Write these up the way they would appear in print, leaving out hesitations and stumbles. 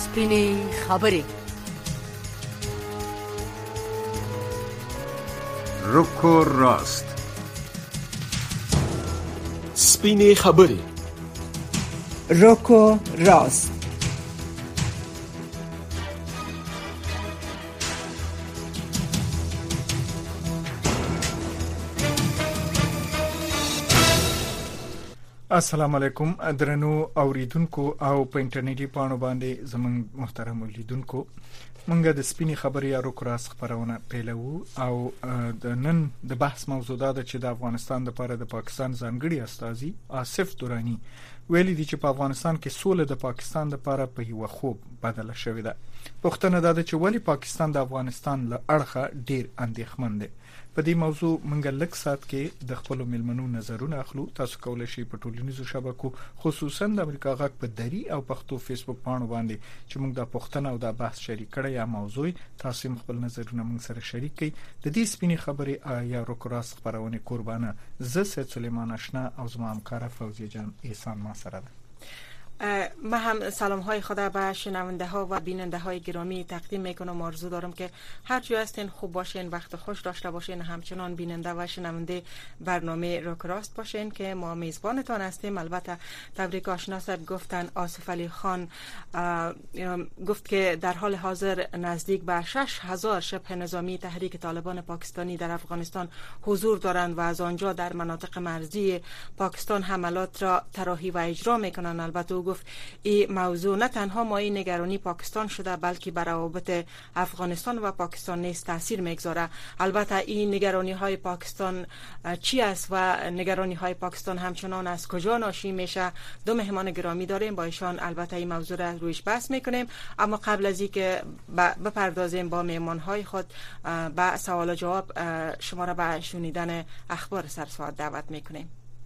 سپینې خبرې. رک و راست. سپینې خبرې. رک و راست. السلام علیکم درنو اوریدونکو او په انټرنیټي پاڼو باندې زموږ محترم اوریدونکو، مونږ د سپینې خبرې یا رک راست خبرونه پیلوو او د نن د بحث موضوع ده چې د افغانستان لپاره د پاکستان ځانګړي استازي آصف درانی ویلي دي چې په افغانستان کې سوله د پاکستان لپاره په یو خوب بدله شوې ده. پوښتنه ده چې ولی پاکستان د افغانستان له اړخه ډیر اندېښمن دی. په دې موضوع مونږ لږ سات کې د خپل ملمنو نظرونه اخلو. تاسو کولای شئ په ټولنیزو شبکو خصوصا د امریکا غږ په دری او پښتو فیسبوک پاڼو باندې چې مونږ د پښتنه او د بحث شریک کړی یا موضوع تاسو خپل نظرونه مونږ سره شریک کړئ. د دې سپینې خبرې یا رک راست خبرونه قربانه زه سید سلیمان آشنا او زما همکار فوزیه جان احسان ما سره ده. ما هم سلام های خدا به شنونده ها و بیننده های گرامی تقدیم میکنم. آرزو دارم که هر جای هستین خوب باشین، وقت خوش داشته باشین، همچنان بیننده و شنونده برنامه رک راست باشین که ما میزبانتان هستیم. البته تبریک آشنا صاحب گفتن آصف علی خان گفت که در حال حاضر نزدیک به 6000 شبه نظامی تحریک طالبان پاکستانی در افغانستان حضور دارند و از آنجا در مناطق مرزی پاکستان حملات را طراحی و اجرا میکنند. البته او گفت این موضوع نه تنها مایه نگرانی پاکستان شده بلکه بر روابط افغانستان و پاکستان نیز تاثیر میگذاره. البته این نگرانی های پاکستان چی است و نگرانی های پاکستان همچنان از کجا ناشی میشه؟ دو مهمان گرامی داریم، با ایشان البته این موضوع را رویش بحث میکنیم. اما قبل از اینکه بپردازیم با مهمان های خود با سوال و جواب، شما را به شنیدن اخبار سرساعت دعوت میکنیم.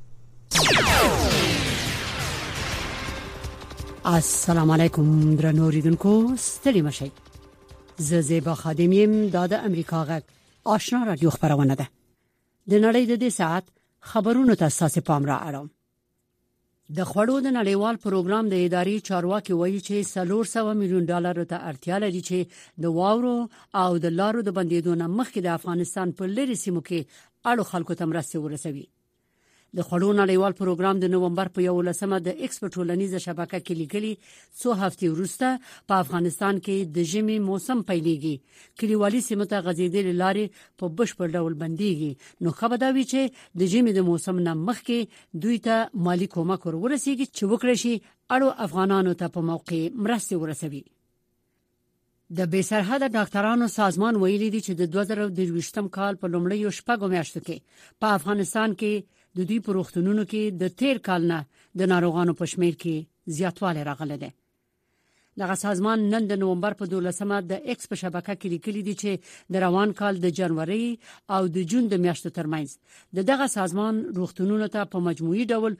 السلام علیکم درنو اوریدونکو، ستړي مشئ. زه زیبا خادم یم. دا د امریکا غږ آشنا رادیو خبرونه ده. د نړۍ د دې ساعت خبرونو ته اساس پام را اړوم. د خوړو د نړیوال پروګرام د ادارې چارواکي وایي چې $400 میلیون ته اړتیا لري چې د واورو او د لارو د بندیدو نه مخکې د افغانستان په لری سیمو کې اړو خلکو ته مرسته ورسوي. د خوړو نړیوال پروګرام د نومبر په 11مه د ایکس په ټولنیزه شبکه کې لیکلي څو هفتې وروسته په افغانستان کې د ژمي موسم پیلېږي. کلیوالي سیمو ته غځېدلې لارې په بشپړ ډول بنديږي. نو خبر دا وی چې د ژمي د موسم نه مخکې دوی ته مالی کومک ورسیږي چې وکړي شي اړو افغانانو ته په موقع مرسته ورسوي. د بې سرحده ډاکټرانو سازمان ویلي دی چې د 2023م کال په لومړیو شپږو میاشتو کې په افغانستان کې د دوی په روغتونونو کې د تیر کال نه د ناروغانو په شمیر کې زیاتوالی راغلی دی. دغه سازمان نن د نومبر په 12مه د ایکس په شبکه کې لیکلي دی چې د روان کال د جنوري او د جون د میاشتو ترمنځ دغه سازمان روغتونونو ته په مجموعي ډول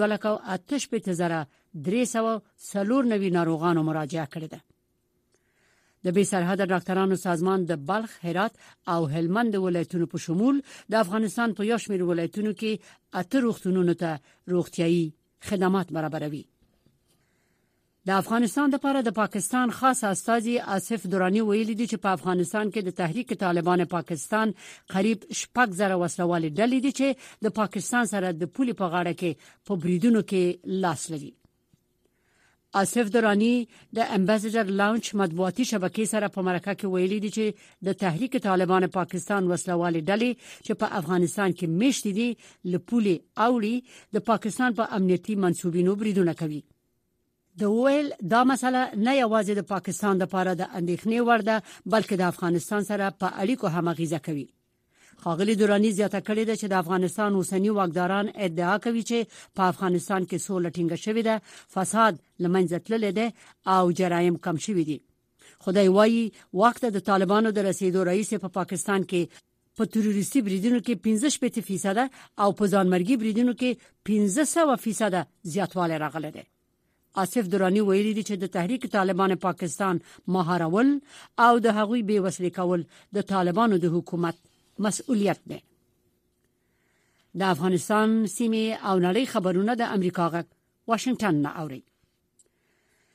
2,83,394 ناروغانو مراجعه کړې ده. د بې سرحده ډاکټرانو سازمان د بلخ، هرات او هلمند ولایتونو په شمول د افغانستان په یو شمېر ولایتونو کې 8 روغتونونو ته روغتيایي خدمات برابروي. د افغانستان لپاره د پاکستان خاص استازي آصف درانی ویلي دي چې په افغانستان کې د تحریک طالبان پاکستان قریب 6,000 وسلوال ډلې دي چې د پاکستان سره د پولې په غاړه کې په بریدونو کې لاس لري. آصف درانی د امباسډر لاونچ مطبوعاتي شبکې سره په مرکه کې ویلي دي چې د تحریک طالبان پاکستان وسلوال ډلې چې په افغانستان کې میشتې دي لپولې اوړي د پاکستان په امنیتي منسوبینو بریدونه کوي. د ویل دا مسله نه یوازې د پاکستان لپاره د اندېښنې وړ ده بلکې د افغانستان سره په اړیکو هم اغیزه کوي. ښاغلي درانی زیاته کړې ده چې د افغانستان اوسنی واکداران ادعا کوي چې په افغانستان کې سوله ټینګه شوې ده، فساد لمنځه تللی دی او جرایم کم شوي دي. خدای وایي وخت د طالبانو د رسیدو رئیس په پاکستان کې په تروریستي بریدونو کې 15% او په ځانمرګي بریدونو کې 1500% زیاتوالی راغلی دی. آصف درانی ویلي دي چې د تحریک طالبان پاکستان مهارول او د هغوی بې وسلې کول د طالبانو د حکومت مسؤلیت ده. د افغانستان سیمه او نړۍ خبرونه د امریکا غږ واشنگټن نه اوري.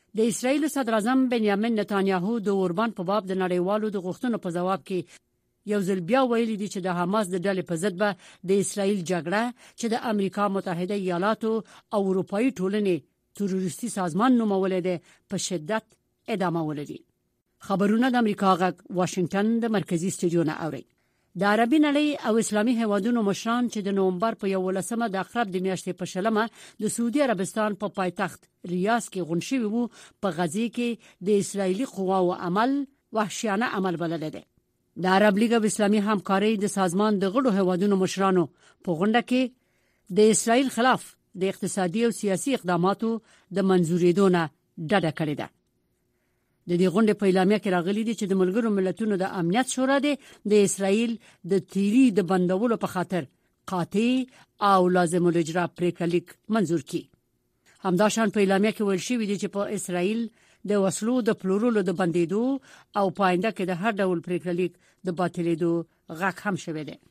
د اسرایل صدر اعظم بنیامین نتانیاهو د اوربان په باب د نړیوالو د غوښتنو په جواب کې یو ځل بیا ویلي دي چې د حماس د ډلې په ضد به د اسرایل جګړه چې د امریکا متحده ایالاتو او اروپאי ټولنې تروریستي سازمان نومولې ده په شدت ادامه ولري. خبرونه د امریکا غږ واشنگټن د مرکزی استودیو نه اوري. د عربي نړۍ او اسلامي هیوادونو مشران چې د نومبر په 11مه د اخرب د میاشتې په شلمه د سعودي عربستان په پایتخت ریاض کې غونډه وو په غزه کې د اسرایلی قواو عمل وحشیانه عمل بلل دي. د عرب لیگ او اسلامي همکارۍ د سازمان د غړو هیوادونو مشرانو په غونډه کې د اسرایل خلاف د اقتصادي او سیاسي اقداماتو د منزورېدو نه ډډه کړې ده. د دې غونډې په اعلامیه کې راغلي دي چې د ملګرو ملتونو د امنیت شورا د اسرایل د تیری د بندولو په خاطر قاطع او لازم الاجرا پریکړه منزور کړي. همداشان په اعلامیه کې ویل شوی دی چې په اسرایل د وسلو د پلورلو د بندیدو او پاینده کې د هر ډول پریکړه د باطلېدو غږ هم شوی دی.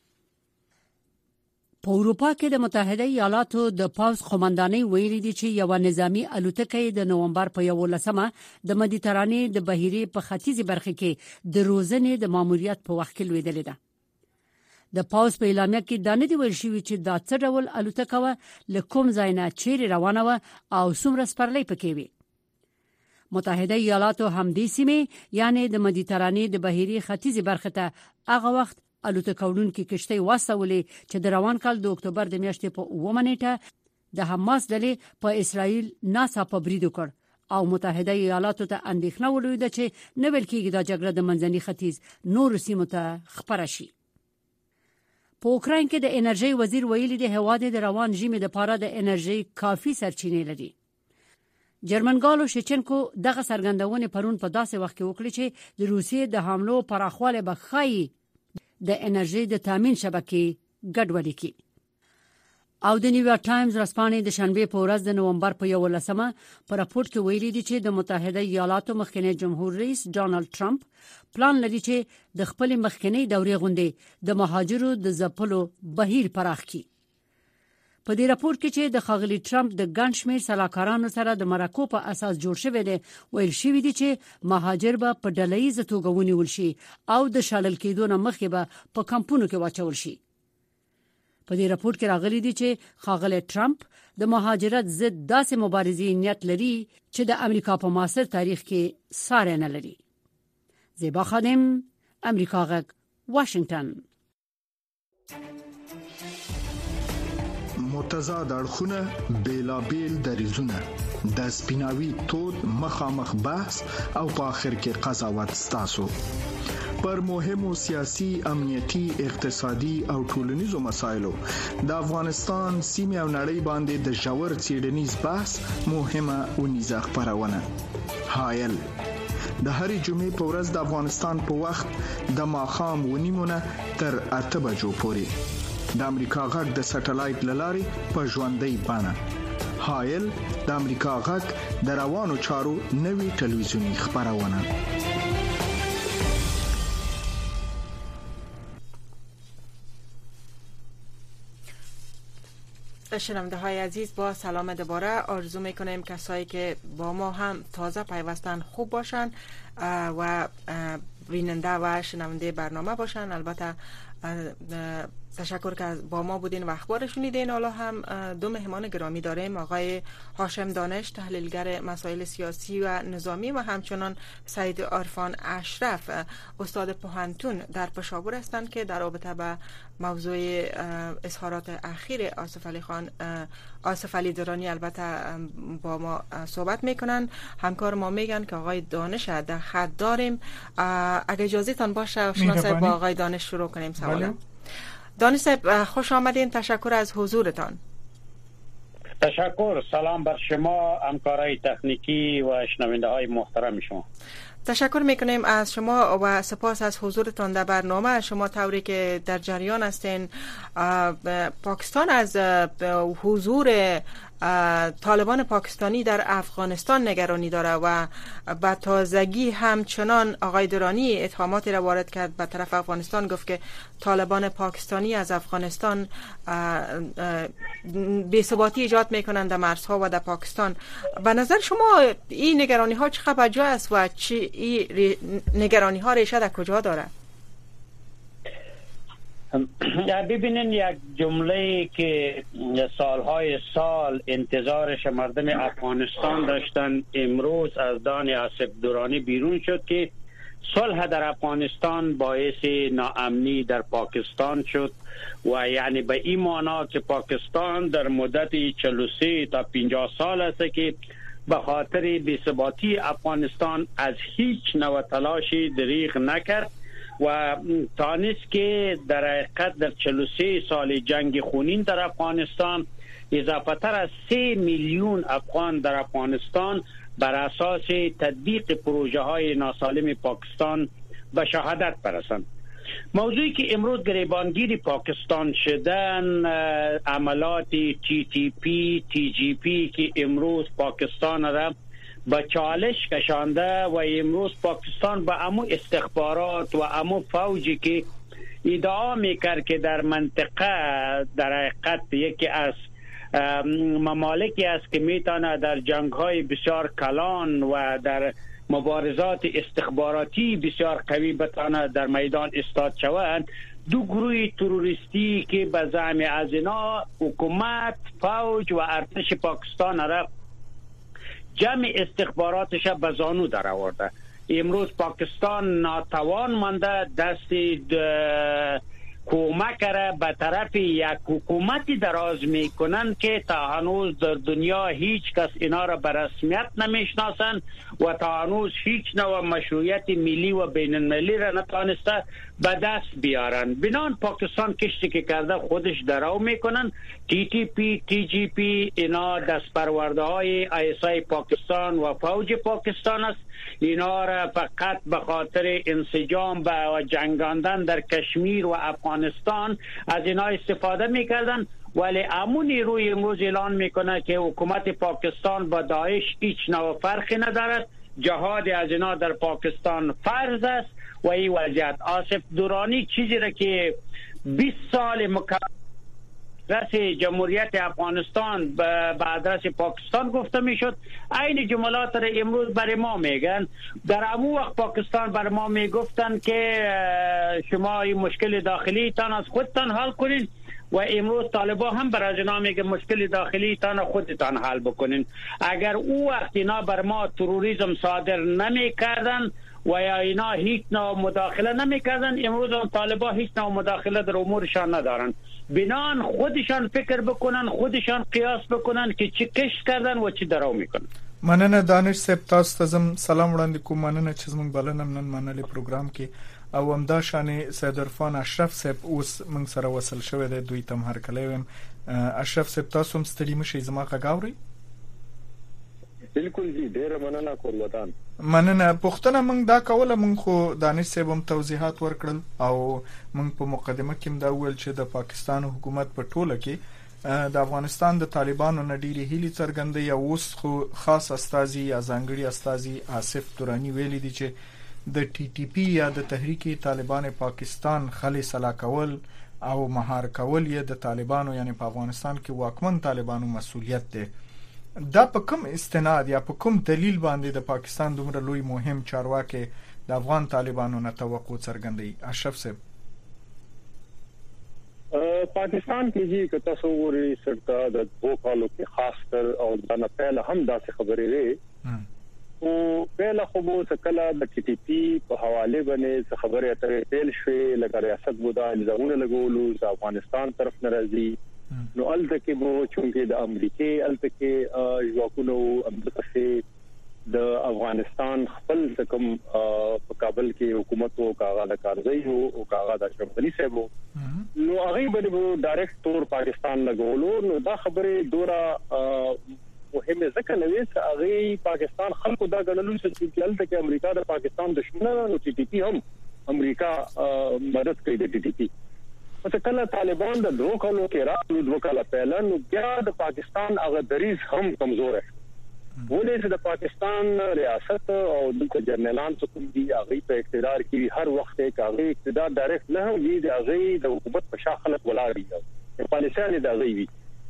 په اروپا کې د متحده ایالاتو د پاوز قومندانۍ ویلي دي چې یو نظامی الوتکه د نومبر په 11مه د مدیترانې د بحیرې په ختیځي برخه کې د روزنې د ماموریت په وخت کې لویدلې ده. د پاوز په اعلامیه کې دا نه دی ویل شوی چې دا څه ډول الوتکه و، له کوم ځای نه چیرې روانه و او څومره سپرلۍ پکې وي. متحده ایالاتو همدې سیمه یعنی د مدیترانې د بحیرې ختیځي برخه ته هغه وخت الوتکوونکې کشتۍ واستولې چې د روان کال د اکتوبر د میاشتې په 9 نیټه د حماس ډلې په اسرایل ناڅاپه برید وکړ او متحده ایالاتو ته اندېښنه ولوده چې نه ویل کېږي دا جګړه د منځني ختیځ نور سیمو ته خپره شي. په اوکراین کې د انرژي وزیر ویلي دی هواد د روان ژمي لپاره د انرژي کافي سرچینې لري. جرمنګالو شچنکو دغه سرګندونه پرون په داسې وخت کې وکړي چې د روسیې د حملو پراخواله به خای د انرژي د تامین شبکې ګډوډي کی. او د نیویارک ټایمز رسپانې د شنبه په ورځ د نومبر په 11مه په راپورټ کې ویلي دي چې د متحده ایالاتو مخکنی جمهور رئیس ډانلډ ټرمپ پلان لري چې د خپل مخکنی دورې غونډې د مهاجرو د ځپلو بهیر پراخ کړي. په دې راپور کې چې د خاغلی ټرمپ د ګڼ شمېر سلاکارانو سره د مرکو په اساس جوړ شوی دی ویل شوی دی چې مهاجر به په ډلهییزه توګه ونیول شي او د شړل کېدو نه مخکې به په کمپونو کې واچول شي. په دې راپور کې راغلي دي چې خاغلی ټرمپ د مهاجرت ضد داسې مبارزې نیت لري چې د امریکا په معاصر تاریخ کې ساری نه لري. زیبا خادم، امریکا غږ، واشنگټن. متضاد اړخونه بیلابیل دریزونه د سپیناوي تود مخامخ بحث او په آخر کې قضاوت ستاسو پر مهمو سیاسي، امنیتي، اقتصادي او ټولنیزو مسایلو د افغانستان سیمه او نړۍ باندې د ژور څېړنیز بحث مهمه ونیزه خبرونه. حایل د هرې جمعې په ورځ د افغانستان په وخت د ماښام 9 تر 8 بجو پورې د امریکا غږ د سټلایټ للارې په ژوندۍ بڼه. حایل د امریکا غږ د روانو چارو نوي ټلویزیونی خبرونه. شنونده های عزیز، با سلام دوباره آرزو میکنیم کسایی که با ما هم تازه پیوستن خوب باشن و بیننده و شنونده برنامه باشن. البته تشکر که با ما بودین و اخبار شنیدین. حالا هم دو مهمان گرامی داریم، آقای هاشم دانش تحلیلگر مسائل سیاسی و نظامی و همچنان سید عرفان اشرف استاد پوهنتون در پشاور هستند که در رابطه با موضوع اظهارات اخیر آصف علی درانی البته با ما صحبت میکنن. همکار ما میگن که آقای دانش در خط داریم. اگه اجازه تان باشه شناسه با آقای دانش شروع کنیم سوالم. دانش صاحب خوش آمدین، تشکر از حضورتان. تشکر، سلام بر شما، همکارای تکنیکی و شنونده های محترم شما. تشکر میکنیم از شما و سپاس از حضورتان در برنامه. شما طوری که در جریان هستین، پاکستان از حضور طالبان پاکستانی در افغانستان نگرانی داره و با تازگی همچنان آقای درانی اتهاماتی را وارد کرد به طرف افغانستان، گفت که طالبان پاکستانی از افغانستان بی‌ثباتی ایجاد میکنن در مرزها و در پاکستان. به نظر شما این نگرانی ها چقدر بجا است و این نگرانی ها ریشه در کجا داره؟ ببینین یک جمله که سالهای سال انتظارش مردم افغانستان داشتن امروز از دهان آصف درانی بیرون شد که صلح در افغانستان باعث ناامنی در پاکستان شد و یعنی به این معنا که پاکستان در مدت 43 تا 50 سال است که به خاطر بی‌ثباتی افغانستان از هیچ نوع تلاشی دریغ نکرد و تانست که در حقیقت در 43 سال جنگ خونین در افغانستان اضافه تر از 3 میلیون افغان در افغانستان بر اساس تطبیق پروژه های ناسالم پاکستان به شهادت برسند. موضوعی که امروز گریبانگیر پاکستان شدن عملات TTP TGP که امروز پاکستان را با چالش کشانده و امروز پاکستان با امو استخبارات و امو فوجی که ادعا میکرد که در منطقه در حقیقت یکی از ممالکی است که میتونه در جنگ‌های بسیار کلان و در مبارزات استخباراتی بسیار قوی بتونه در میدان استاد شوند، دو گروه تروریستی که به زعم از اینا حکومت فوج و ارتش پاکستان را جمع استخباراتش به زانو در آورده. امروز پاکستان ناتوان مانده دست کمک را به طرف یک حکومتی دراز میکنن که تا هنوز در دنیا هیچ کس اینا را به رسمیت نمیشناسن و تا هنوز هیچ نوع مشروعیت ملی و بین المللی را نتوانسته به دست بیارن. بنان پاکستان کشتی که کرده خودش درو میکنن. TTP TGP اینا دست پرورده های ISI پاکستان و فوج پاکستان است. اینا را فقط به خاطر انسجام و جنگاندن در کشمیر و افغانستان از اینا استفاده میکردن، ولی امون نیروی امروز اعلان میکنه که حکومت پاکستان با داعش هیچ نوع فرقی ندارد، جهاد از اینا در پاکستان فرض است و این وضعیت. آصف درانی چیزی را که 20 سال رأس جمهوریت افغانستان به آدرس پاکستان گفته میشد، این جملات را امروز برای ما میگن. در همون وقت پاکستان بر ما میگفتن که شما این مشکل داخلی تان از خودتان حل کنین و امروز طالبان هم بر اینا میگه مشکل داخلی تان خودتان حل بکنین. اگر او وقت اینا بر ما تروریسم صادر نمیکردن و یا اینا هیچ نوع مداخله نمیکردن، امروز هم طالبان هیچ نوع مداخله در امورشان ندارن. بنان خودشان فکر بکنن، خودشان قیاس بکنن که چی کش کردن و چی درو میکنن. مننه دانش صاحب، تاسو ته سلام وړاندې کوم. مننه چې زموږ بلنه نن منلې پروګرام کې او همدا شانې سید عرفان اشرف صاحب اوس موږ سره وصل شوی دی، دوی تم هر کله ویم. اشرف صاحب تاسو هم ستړي مشئ، زما غږ اورئ؟ بالکل جی، ډیره مننه کورودان. مننه. پښتنه موږ دا کوله، موږ خو دانش صاحب هم توضیحات ورکړل او موږ په مقدمه کې دا ویل چې د پاکستان حکومت په ټوله کې د افغانستان د طالبانو نه ډیره هیلې څرګندوي او اوس خو خاص استازي یا ځانګړي استازي آصف درانی ویلي دي چې د TTP یا د تحریک طالبان پاکستان خلې سلا کول او مهار کول یې د طالبانو یعنی په افغانستان کې واکمن طالبانو مسؤلیت دی. دا په کوم استناد یا په کوم دلیل باندې د پاکستان دومره لوی مهم چارواکي د افغان طالبانو نه توقع څرګندوي؟ اشرف صاحب پاکستان کې جی که تاسو وګورئ سرته د 2 کالو کې خاص کر او دا نه پهله هم داسې خبرې لري او پهله خو مو څکلا د TTP په حواله باندې خبرې اترې پیل شوې لکه ریاست بودا الزامونه لګولو د افغانستان طرف ناراضي نو الته کې مو چونکه د امریکای الته کې ځواکونو امریکا د افغانستان خپل کوم په کابل کې حکومت او کاغه د کارځي او کاغه د شمالي سیبو نو هغه باندې ډایرکټ تور پاکستان لګولو. نو دا خبره دورا مهمه ځکه نوې چې هغه پاکستان خلکو دا غنلو چې الته کې امریکا د پاکستان دښمن نو TTP هم امریکا مدد کوي د TTP. پس کله طالبان د 2 کالو کې راځي 2 کال پهله نو بیا د پاکستان هغه دریز هم کمزور ہے. ولې چې د پاکستان ریاست او د جنرالان څخه دی هغه په اقتدار کې هر وخت کې هغه اقتدار ډایرکټ نه وي، د هغه د حکومت په شاخلت ولاړ دی. پالیسیان د هغه وي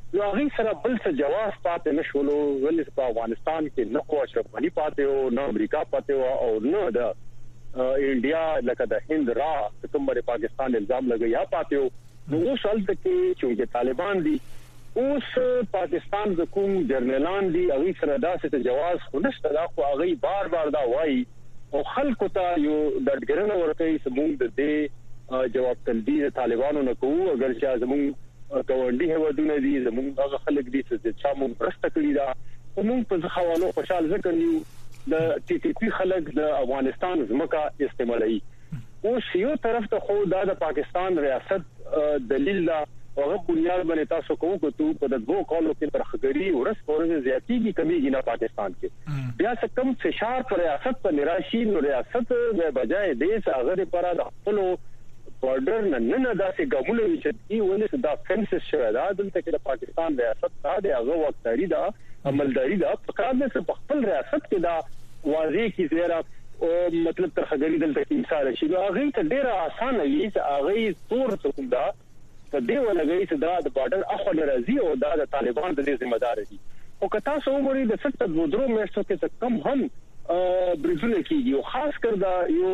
نو هغه سره بل څه جواز پاتې نشولو، ولې په افغانستان کې نه خو اشرف غنی پاتې او نه امریکا پاتې او نه د انډیا لکه د هند را کوم باندې پاکستان الزام لګیا پاتې. نو اوس حالت کې چې طالبان دي، اوس پاکستان د کوم جرنلان دي هغه سره داسې جواز خو نشته، دا خو هغه بار بار دا وایي او خلکو ته یو د ډګرنه ورکوي سمون د دې جواب تلبیه طالبانو نه کوو. اگر چې زمون کوونډي هوادونه دي، زمون هغه خلک دي چې چا مون پرسته کړی دا، موږ په حوالو خوشاله ذکر یو د ټي ټي پی خلک د افغانستان زمکا استعمالي. اوس یو طرف ته خو د پاکستان ریاست دلیل لا هغه بنیاد باندې تاسو کوو ته په دغه کالو کې ترخګری ورس پورې زیاتیږي کمیږي نه پاکستان کې بیا څه کم فشار پر ریاست پر نراشي نو ریاست به بجای دې هغه لپاره د خپل بارډر نه داسې ګامونه چې ولې دا فنسس شوی دا دلته کې د پاکستان ریاست دا هغه وختاري دا عملداري دا فقط د خپل ریاست کې دا واضح کی زیرا او مطلب ترخګری دلته کې مثال شي هغه ته ډیره اسانه وي چې هغه تور څه دا په دې ولګي چې دا د بارډر اخو راځي او دا د طالبان د ذمہ دار دي او کتا سو وګوري د 72 میاشتو کې کم هم برزونه کیږي او خاص کر دا یو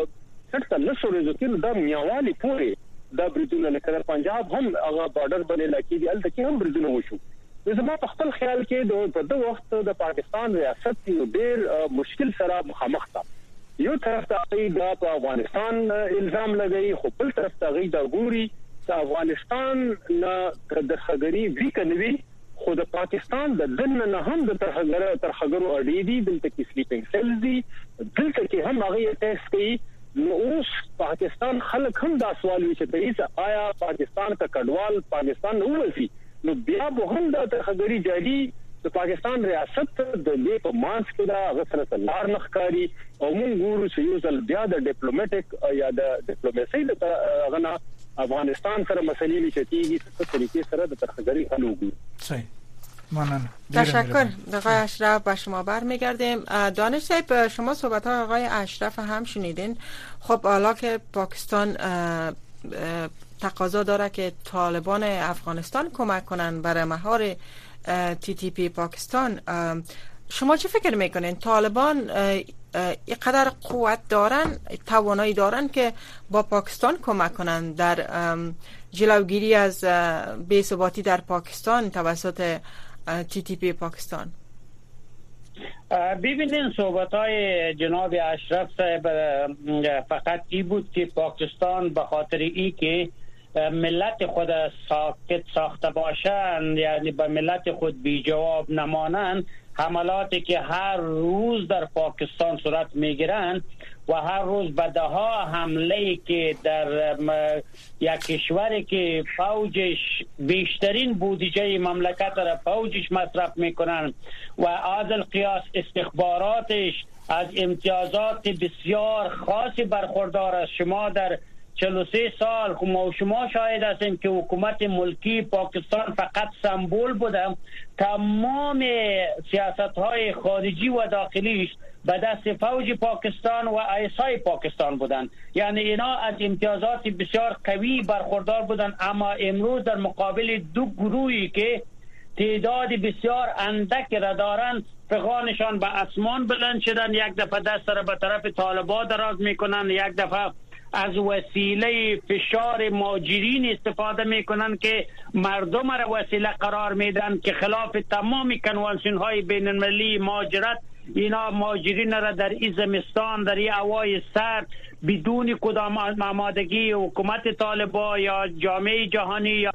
70 ورځې کې دا میاوالي پورې دا برزونه لکه پنجاب هم هغه بارډر باندې لکې دي الته کې هم برزونه وشو. زما په خپل خیال کې په دغه وخت د پاکستان ریاست یو ډیر مشکل سره مخامخ ده. یو طرف ته دا په افغانستان الزام لګي خو بل طرف ته دا ګوري چې افغانستان نه د خګری وی کنوي خو د پاکستان د دن نه هم د ترخګرو اړې دي دلته کې سلیپینګ سیلز دي دلته کې هم هغه ټیسټ کوي. نو اوس پاکستان خلک هم دا سوال وی چې آیا پاکستان کا کډوال پاکستان نه ورسي نو بیا به هم د ترخګری جاري د پاکستان ریاست د دې په مانس کې دا غسر لار نخکاری او موږ ګورو چې یو ځل بیا د ډیپلوماټیک یا د ډیپلوماسي د غنا افغانستان سره مسلې لچتيږي په طریقې سره د ترخګری حل وګورو. صحیح ممنون. تشکر آقای اشرف. به شما برمیگردیم. دانش صاحب شما صحبت های آقای اشرف هم شنیدین. خب حالا که پاکستان تقاضا داره که طالبان افغانستان کمک کنن برای مهار تی تی پی پاکستان، شما چه فکر میکنین؟ طالبان اینقدر قوت دارن، توانایی دارن که با پاکستان کمک کنن در جلوگیری از بی‌ثباتی در پاکستان توسط تی تی پی پاکستان؟ ببینین صحبت‌های جناب اشرف صاحب فقط این بود که پاکستان به خاطر ای که ملت خود ساکت ساخته باشند، یعنی به ملت خود بی جواب نمانند، حملاتی که هر روز در پاکستان صورت میگیرند و هر روز به دهها حمله که در یک کشوری که فوجش بیشترین بودجه مملکت را فوجش مصرف میکنند و از القیاس استخباراتش از امتیازات بسیار خاصی برخوردار است. شما در 43 سال شما شاهد هستیم که حکومت ملکی پاکستان فقط سمبل بوده، تمام سیاست‌های خارجی و داخلیش به دست فوج پاکستان و ایسای پاکستان بودند، یعنی اینا از امتیازات بسیار قوی برخوردار بودند. اما امروز در مقابل دو گروهی که تعداد بسیار اندک را دارند فغانشان به اسمان بلند شدن، یک دفعه دست را به طرف طالبان دراز میکنن، یک دفعه از وسیله فشار مهاجرین استفاده میکنن که مردم را وسیله قرار میدن که خلاف تمام کنوانسیون های بین المللی مهاجرت. اینا مهاجرین را در این زمستان در این هوای سرد بدون کدام آمادگی حکومت طالبان یا جامعه جهانی یا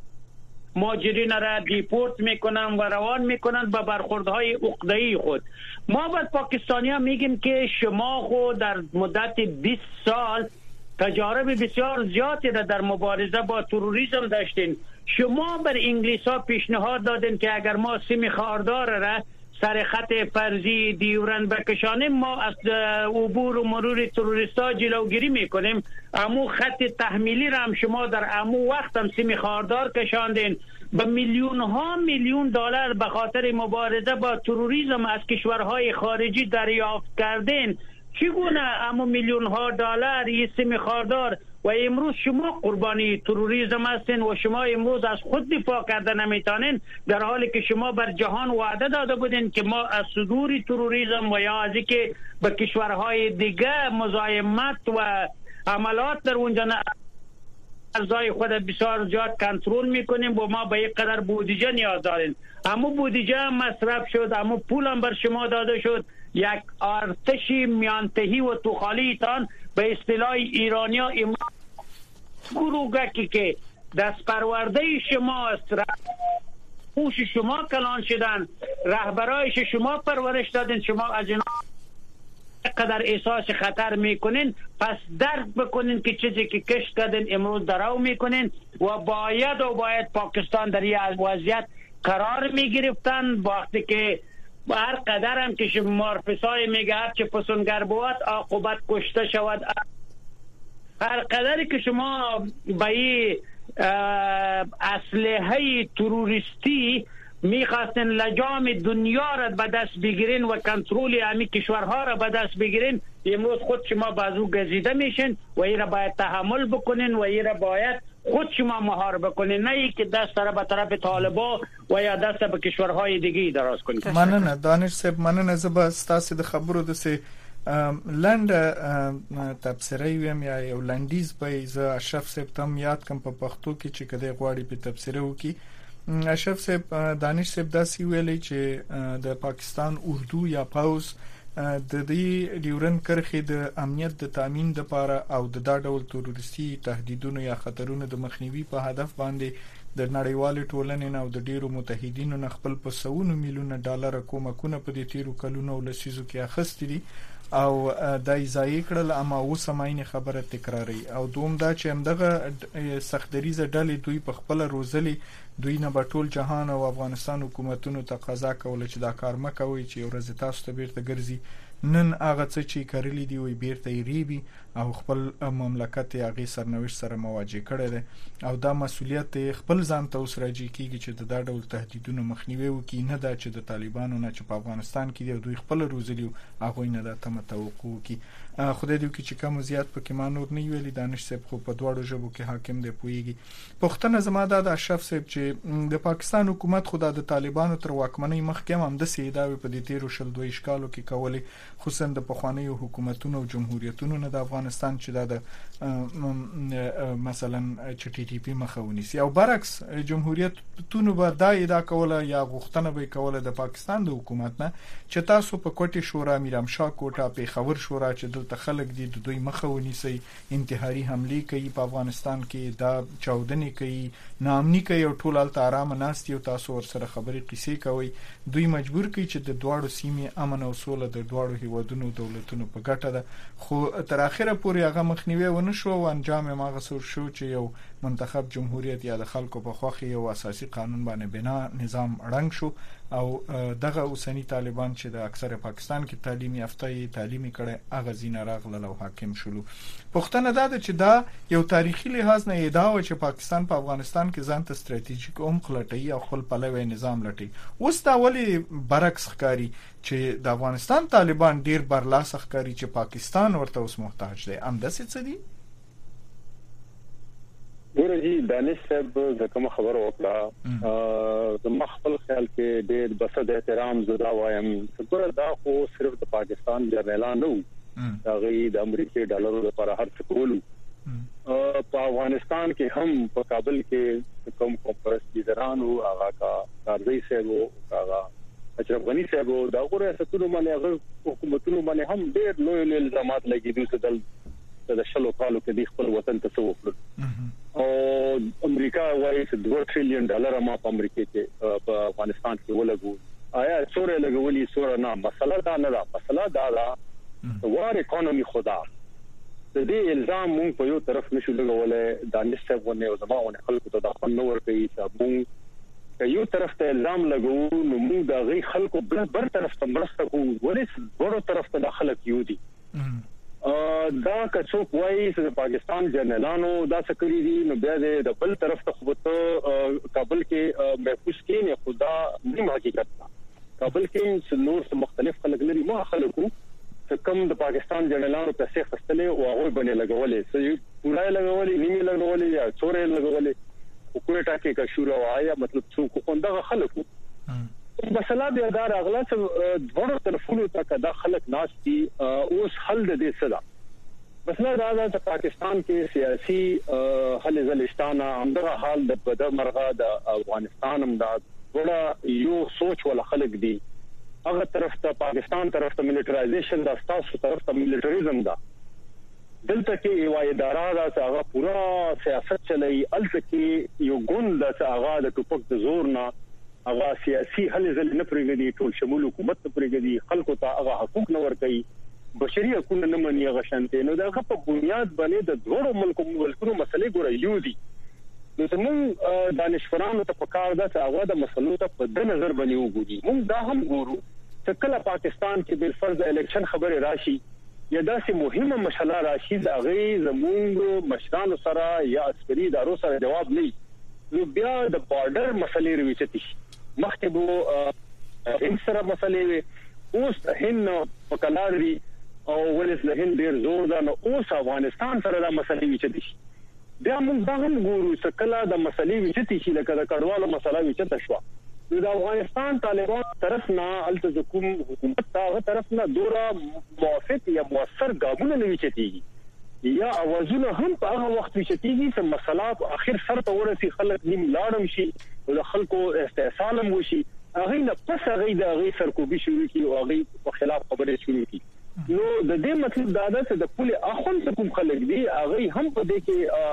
مهاجرین را دیپورت میکنن و روان میکنن به برخوردهای عقده‌ای خود. ما باید پاکستانی ها میگیم که شما خود در مدت 20 سال تجارب بسیار زیادی را در مبارزه با تروریسم داشتین. شما بر انگلیس ها پیشنهاد دادین که اگر ما سیم خاردار را سر خط فرضی دیورند بکشانیم ما از عبور و مرور تروریستا جلوگیری میکنیم. امو خط تحمیلی را هم شما در امو وقت هم سیم خاردار کشاندین. به میلیون ها میلیون دلار به خاطر مبارزه با تروریسم از کشورهای خارجی دریافت کردین. چگونه امو میلیون ها دلار این سیم خاردار و امروز شما قربانی تروریسم هستین و شما امروز از خود دفاع کردن نمیتونین، در حالی که شما بر جهان وعده داده بودین که ما از صدور تروریسم و یا از اینکه به کشورهای دیگه مزاحمت و عملات در اونجا ارزای خود بسیار زیاد کنترل میکنیم و ما به یک قدر بودجه نیاز داریم. اما بودجه هم مصرف شد، اما پول هم بر شما داده شد. یک ارتش میانتهی و توخالی تان به اصطلاح ایرانیا گروگکی که دست پرورده شماست، خوش شما کلان شدن، رهبرایش شما پرورش دادین، شما از اینا قدر احساس خطر میکنین، پس درک بکنین که چیزی که کش کردین امروز درو میکنین و باید پاکستان در این وضعیت قرار میگرفتن. وقتی که هر قدر هم که مارفسای میگه هر چه پسونگر بود عاقبت کشته شود، هر قدری که شما به این اسلحه تروریستی میخواستین لجام دنیا را به دست بگیرین و کنترل همین کشورها را به دست بگیرین، امروز خود شما بازو گزیده میشین و این را باید تحمل بکنین و این را باید خود شما مهار بکنین، نه ای که دست را به طرف طالبا و یا دست به کشورهای دیگه دراز کنین. مننه دانش صاحب، مننه. زه ستاسو د خبرو د سه لنډ تبصره ویم یا یو لنډیز به زه اشرف صاحب تم یاد کم په پښتو کې چې کده غواړي په تبصره وکي. اشرف صاحب، دانش صاحب داسې ویلي چې د پاکستان اردو یا پاوز د دې ډیورن کرخې د امنیت د تامین لپاره او د دا ډول تروریستي تهدیدونو یا خطرونو د مخنیوي په هدف باندې د نړیوال ټولنې او د ډیرو متحدینو نه خپل په سوونو میلیونه ډالر کومکونه په دې تیرو کلونو ولسیزو کې اخیستي دي او دای ځای کړل، اما اوس ماینه خبره تکراری او دوم دا چې همدغه سختدریزه ډلې دوی په خپل روزلي دوی نه بټول جهان او افغانستان حکومتونو تقاضا کوله چې دا کار مکوي چې ورځ تاسو ته بیرته ګرځي. نن هغه څه چې کړلی دی وي بیرته یې ریبي او خپل مملکت یې هغه سرنوشت سره مواجه کړی دی او دا مسولیت خپل ځان ته اوس راځي کیږي چې د دا ډول تهدیدونو مخنیوي وکړي، نه دا چې د طالبانو نه چې په افغانستان کې دی دوی خپل روزلی هغه نه دا تم توقع وکړي. خدای دې وکړي چې کوم زیات پکې ما نور نه ویلي. دانش صاحب خو په دواړو ژبو کې حاکم دی پويږي. پښتنه زما د اشرف صاحب چې د پاکستان حکومت خدا د طالبانو تر واکمنۍ مخکې هم د سیداوي په دې تیرو شل دوه اشکالو کې کولې، خصوصا د پخوانیو حکومتونو او جمهوریتونو نه د افغانستان چې د مثلا چې ټي ټي پی مخاوني سي او برعکس جمهوریتونو به دا ادعا کوله یا غوښتنه به کوله د پاکستان د حکومت نه چې تاسو په کوټي شورا میرام شاه کوټه په خبر شورا چې دلته خلک دي د دوی مخاوني سي انتحاري حمله کوي په افغانستان کې، دا چاودنې کوي، نامني کوي او ټول الته آرام ناست یو تاسو ورسره خبرې قصې کوي. دوی مجبور کوي چې د دواړو سیمې امن او سوله د دواړو هیوادونو دولتونو په ګټه ده، خو تر اخره پورې هغه مخنیوي ونه شو او انجام یې ماغه سور شو چې یو منتخب جمهوریت یا د خلکو په خوخه یو اساسي قانون باندې بنا نظام اړنګ شو او دغه اوسنی طالبان چې د اکثر پاکستان کې تعلیم یافته تعلیمي کړي هغه زینه راغله او حاکم شول. پښتنه دا چې دا یو تاریخي لحاظ نه ادعا چې پاکستان په افغانستان کې ځان ته ستراتیژیک عمق لټي او خپل پلوي نظام لټي. اوس دا ولی برعکس ښکاری چې د افغانستان طالبان ډیر برلاس ښکاری چې پاکستان ورته اوس محتاج دی. امداسې څه دي؟ ورجی دانش صاحب زکه خبر وکړه زما خپل خیال کې ډېر بسد احترام زدا وایم څنګه دا خو صرف د پاکستان جرنیلان نو دا غي د امریکای ډالرو لپاره هر څه کولو په افغانستان کې هم په کابل کې کوم کانفرنس لیډرانو هغه کا کارځي صاحب هغه اشرف غنی صاحب دا غوړه ستونو باندې هغه حکومتونو باندې هم ډېر لوی الزامات لګیدي چې د شلو کالو کې د خپل وطن ته وکړل او امریکا وايي چې $2 تریلیون ما په امریکا کې په افغانستان کې ولګو. آیا څوره لګولي څوره نه، مسله دا نه ده، مسله دا ده وار اکانومي خدا د دې الزام مونږ په یو طرف نشو لګولای. دانش صاحب ونه او زماونه خلکو ته د خپل نور کوي چې مونږ یو طرف ته الزام لګو نو موږ د غي خلکو بر طرف ته مرسته کوو، ولې ورو طرف ته خلک یو دي. دا کڅوک وایي چې پاکستان جنرالانو دا سکري دي نو بیا د بل طرف ته خو ته کابل کې محفوظ کې نه خدا نه حقیقت ده. کابل کې نور مختلف خلک لري ما خلکو چې کوم د پاکستان جنرالانو پیسې خستلې او هغه باندې لګولې چې پورا لګول کې کا شورا وایا مطلب څوک خوندغه خلکو مسله بیا دار اغلا څه ډوړو طرفونو ته دا خلک ناس دي اوس حل د دې صدا مسله دا د پاکستان کې سیاسي حل زلشتانه همدغه حال د بدمرغه د افغانستان هم دا ډوړه یو سوچ ولا خلک دي هغه طرف ته پاکستان طرف ته ملټرایزیشن دا تاسو طرف ته ملټریزم دا دلته کې یو اداره دا چې هغه پورا سیاست چلای الته کې یو ګوند دا چې هغه د ټوپک د زور نه هغه سیاسي حل زل نه پرېږدي ټول شمول حکومت ته پرېږدي خلکو ته هغه حقوق نه ورکړي بشري حقوق نه مني هغه شانته نو دا په بنیاد باندې د دوه ملکونو مسلې ګوري یو دي نو څنګه دانشورانو ته پکار ده چې هغه د مسلو ته په د نظر باندې وګوري موږ دا هم ګورو چې کله پاکستان کې بل فرض الیکشن خبره راشي یا داسې مهمه مسله راشي دا غي زموږ مشرانو سره یا عسکري ادارو سره جواب نه نو بیا د بارډر مسلې رويچتي مخکې بو ان سره مسلې اوس هند وکلاري او ولس له هند ډیر زور ده نو اوس افغانستان سره دا مسلې وچتي بیا موږ دا هم ګورو چې کله د مسلې وچتي شي لکه د کډوالو مسله وچته شو د افغانستان طالبان طرف نه الته کوم حکومت ته طرف نه دورا موافق یا موثر ګامونه نه وچتيږي یا اوازونه هم په هغه وخت وچتيږي چې مسله اخر سر ته ورسي خلک نیم لاړم شي او خلکو استحصال هم وشي هغه نه پس هغه د هغه سرکوبي شروع کی او هغه په خلاف خبره شروع کی نو د دې مطلب دا ده چې د پولی اخون کوم خلک دي هغه هم په دې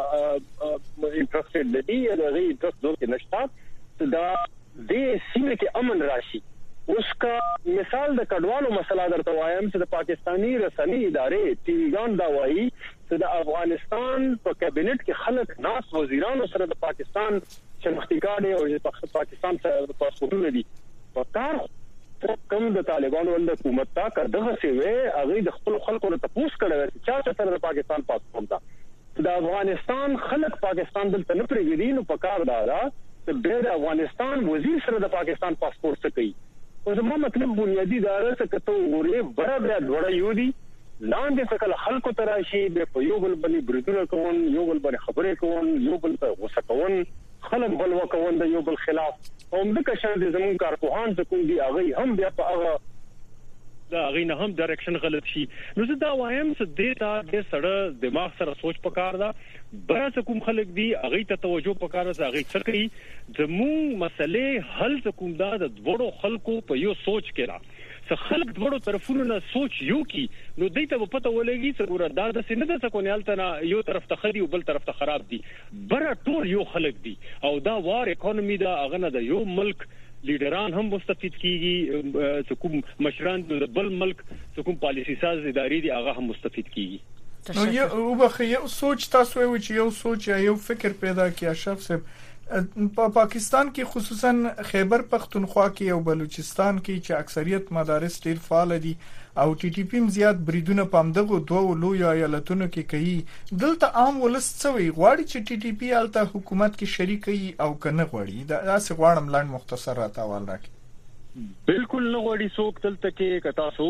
کې انټرستډ دي هغه انټرست دوی نشته دا د سیمه کې امن راشي اوس کا مثال د کډوالو مسله درته وایم چې د پاکستانی رسنۍ ادارې ټیویګان دا وایي چې د افغانستان په کابینټ کې خلک ناس وزیرانو سره د پاکستان شناختی کارت او پاکستان سره پاسپورټونه دي په کار کوم د طالبانو ول حکومت تا کړه څه وی هغه د خپل خلکو ته پوښتنه کوي چې سره د پاکستان پاسپورټ دا د افغانستان خلک پاکستان دلته نه پرېږدي نو په کار دا د افغانستان وزیر سره د پاکستان پاسپورت څخه کوي او زموږ مطلب بنیادی دا ده چې کته وګورئ برابر ډوړه یو دي لاندې څخه خلکو تراشي په یو بل باندې برېدونه کوون یو بل باندې خبرې کوون یو بل ته غوسه کوون خلک بل وکون د یو بل خلاف او موږ که شاند زمون کارپوهان څه کوم دي هغه هم بیا په هغه دا غینه هم ډایرکشن غلط شي نو زه دا وایم چې دیتا د سره دماغ سره سوچ پکار دا برا کوم خلک دی هغه ته توجه پکار دا هغه څه کوي زمون مسلې حل کوم دا د وړو خلکو په یو سوچ کې را څه خلک وړو طرفونو نه سوچ یو کی نو دیتا په پته ولګي چې ګور دا د سینې د څکونیال ته یو طرف ته خري او بل طرف ته خراب دي برا ټول یو خلک دي او دا وار اکانومي دا هغه نه د یو ملک لیډران هم مستفید کیږي کوم مشران د بل ملک کوم پالیسی ساز ادارې دي هغه هم مستفید کیږي نو یو بخې یو سوچ تاسو وایي چې یو سوچ یا یو فکر پیدا کی اشرف صاحب په پاکستان کې خصوصا خیبر پختونخوا کې او بلوچستان کې چې اکثریت مدارس ډیر فعال دي او ټي ټي پی زیات بریدونه پامدغه دوه لوی ایالتونو کې کوي دلته عام ولس څوي غواړي چې ټي ټي پی الته حکومت کې شریک وي او کنه غواړي دا څه غواړم لاند مختصر راټول راکړي بالکل نه غواړي څوک دلته کې کتا سو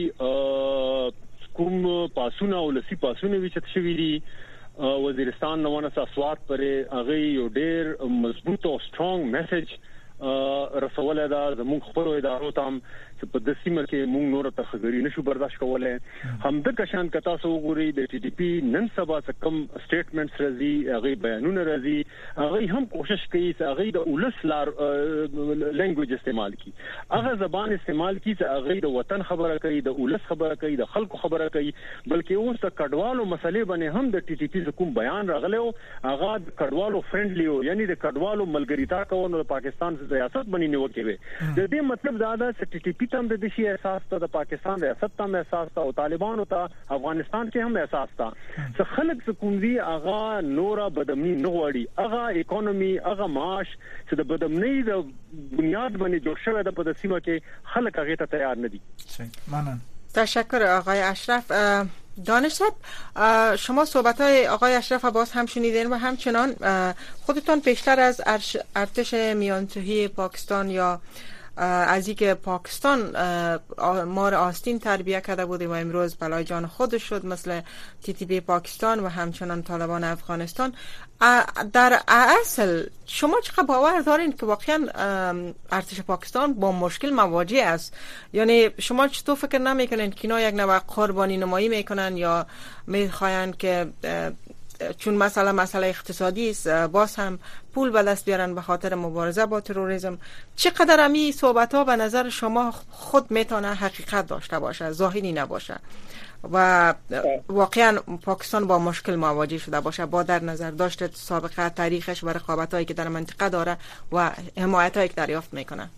ګوري کوم پاسونه او لسی پاسونه وچت شوی دي وزیرستان نوونه سواد پرې هغه یو ډیر مضبوط او سترونګ میسج رسوله دا زموږ خبرو ادارو ته چې په د سیمه کې موږ نور ته خبري نشو برداشت کولای هم د کشان کتا سو ګوري د ټي ټي پی نن سبا کم سټیټمنټس راځي هغه بیانونه راځي هغه هم کوشش کوي چې هغه د ولس لار لنګویج استعمال کړي هغه زبان استعمال کړي چې هغه د وطن خبره کوي د ولس خبره کوي د خلکو خبره کوي بلکې اوس د کډوالو مسلې باندې هم د ټي ټي پی کوم بیان راغلی او هغه د کډوالو فرندلی او یعنی د کډوالو ملګریتا کوونو د پاکستان ریاست باندې نیوکه وي د دې مطلب دا ده چې ټي ټي پی تم د شي احساس ته د پاکستان ریاست تم احساس ته او طالبانو ته افغانستان کې هم احساس ته چې خلک کومدي هغه نورا بدمنی نه غواړي هغه اکانومي هغه معاش چې د بدمنی د بنیاد باندې جوړ شوی د په سیمه کې خلک هغه ته تیار نه دي ممنون تشکر آقای اشرف. دانش صاحب شما صحبت‌های آقای اشرف عباس هم شنیدین و همچنان خودتان پیشتر از ارتش میانتوهی پاکستان یا از اینکه پاکستان ما را آستین تربیه کرده بوده و امروز بلای جان خودش شد، مثل TTP پاکستان و همچنان طالبان افغانستان. در اصل شما چقدر باور دارین که واقعا ارتش پاکستان با مشکل مواجه است؟ یعنی شما چطور فکر نمیکنین که اینا یک نوع قربانی نمایی میکنن یا میخواین که چون مسئله اقتصادی است باز هم پول به دست بیارن به خاطر مبارزه با تروریسم؟ چقدر امی صحبت ها به نظر شما خود میتونه حقیقت داشته باشه، ظاهری نباشه و واقعا پاکستان با مشکل مواجه شده باشه با در نظر داشت سابقه تاریخش و رقابت هایی که در منطقه داره و حمایت هایی که دریافت میکنه؟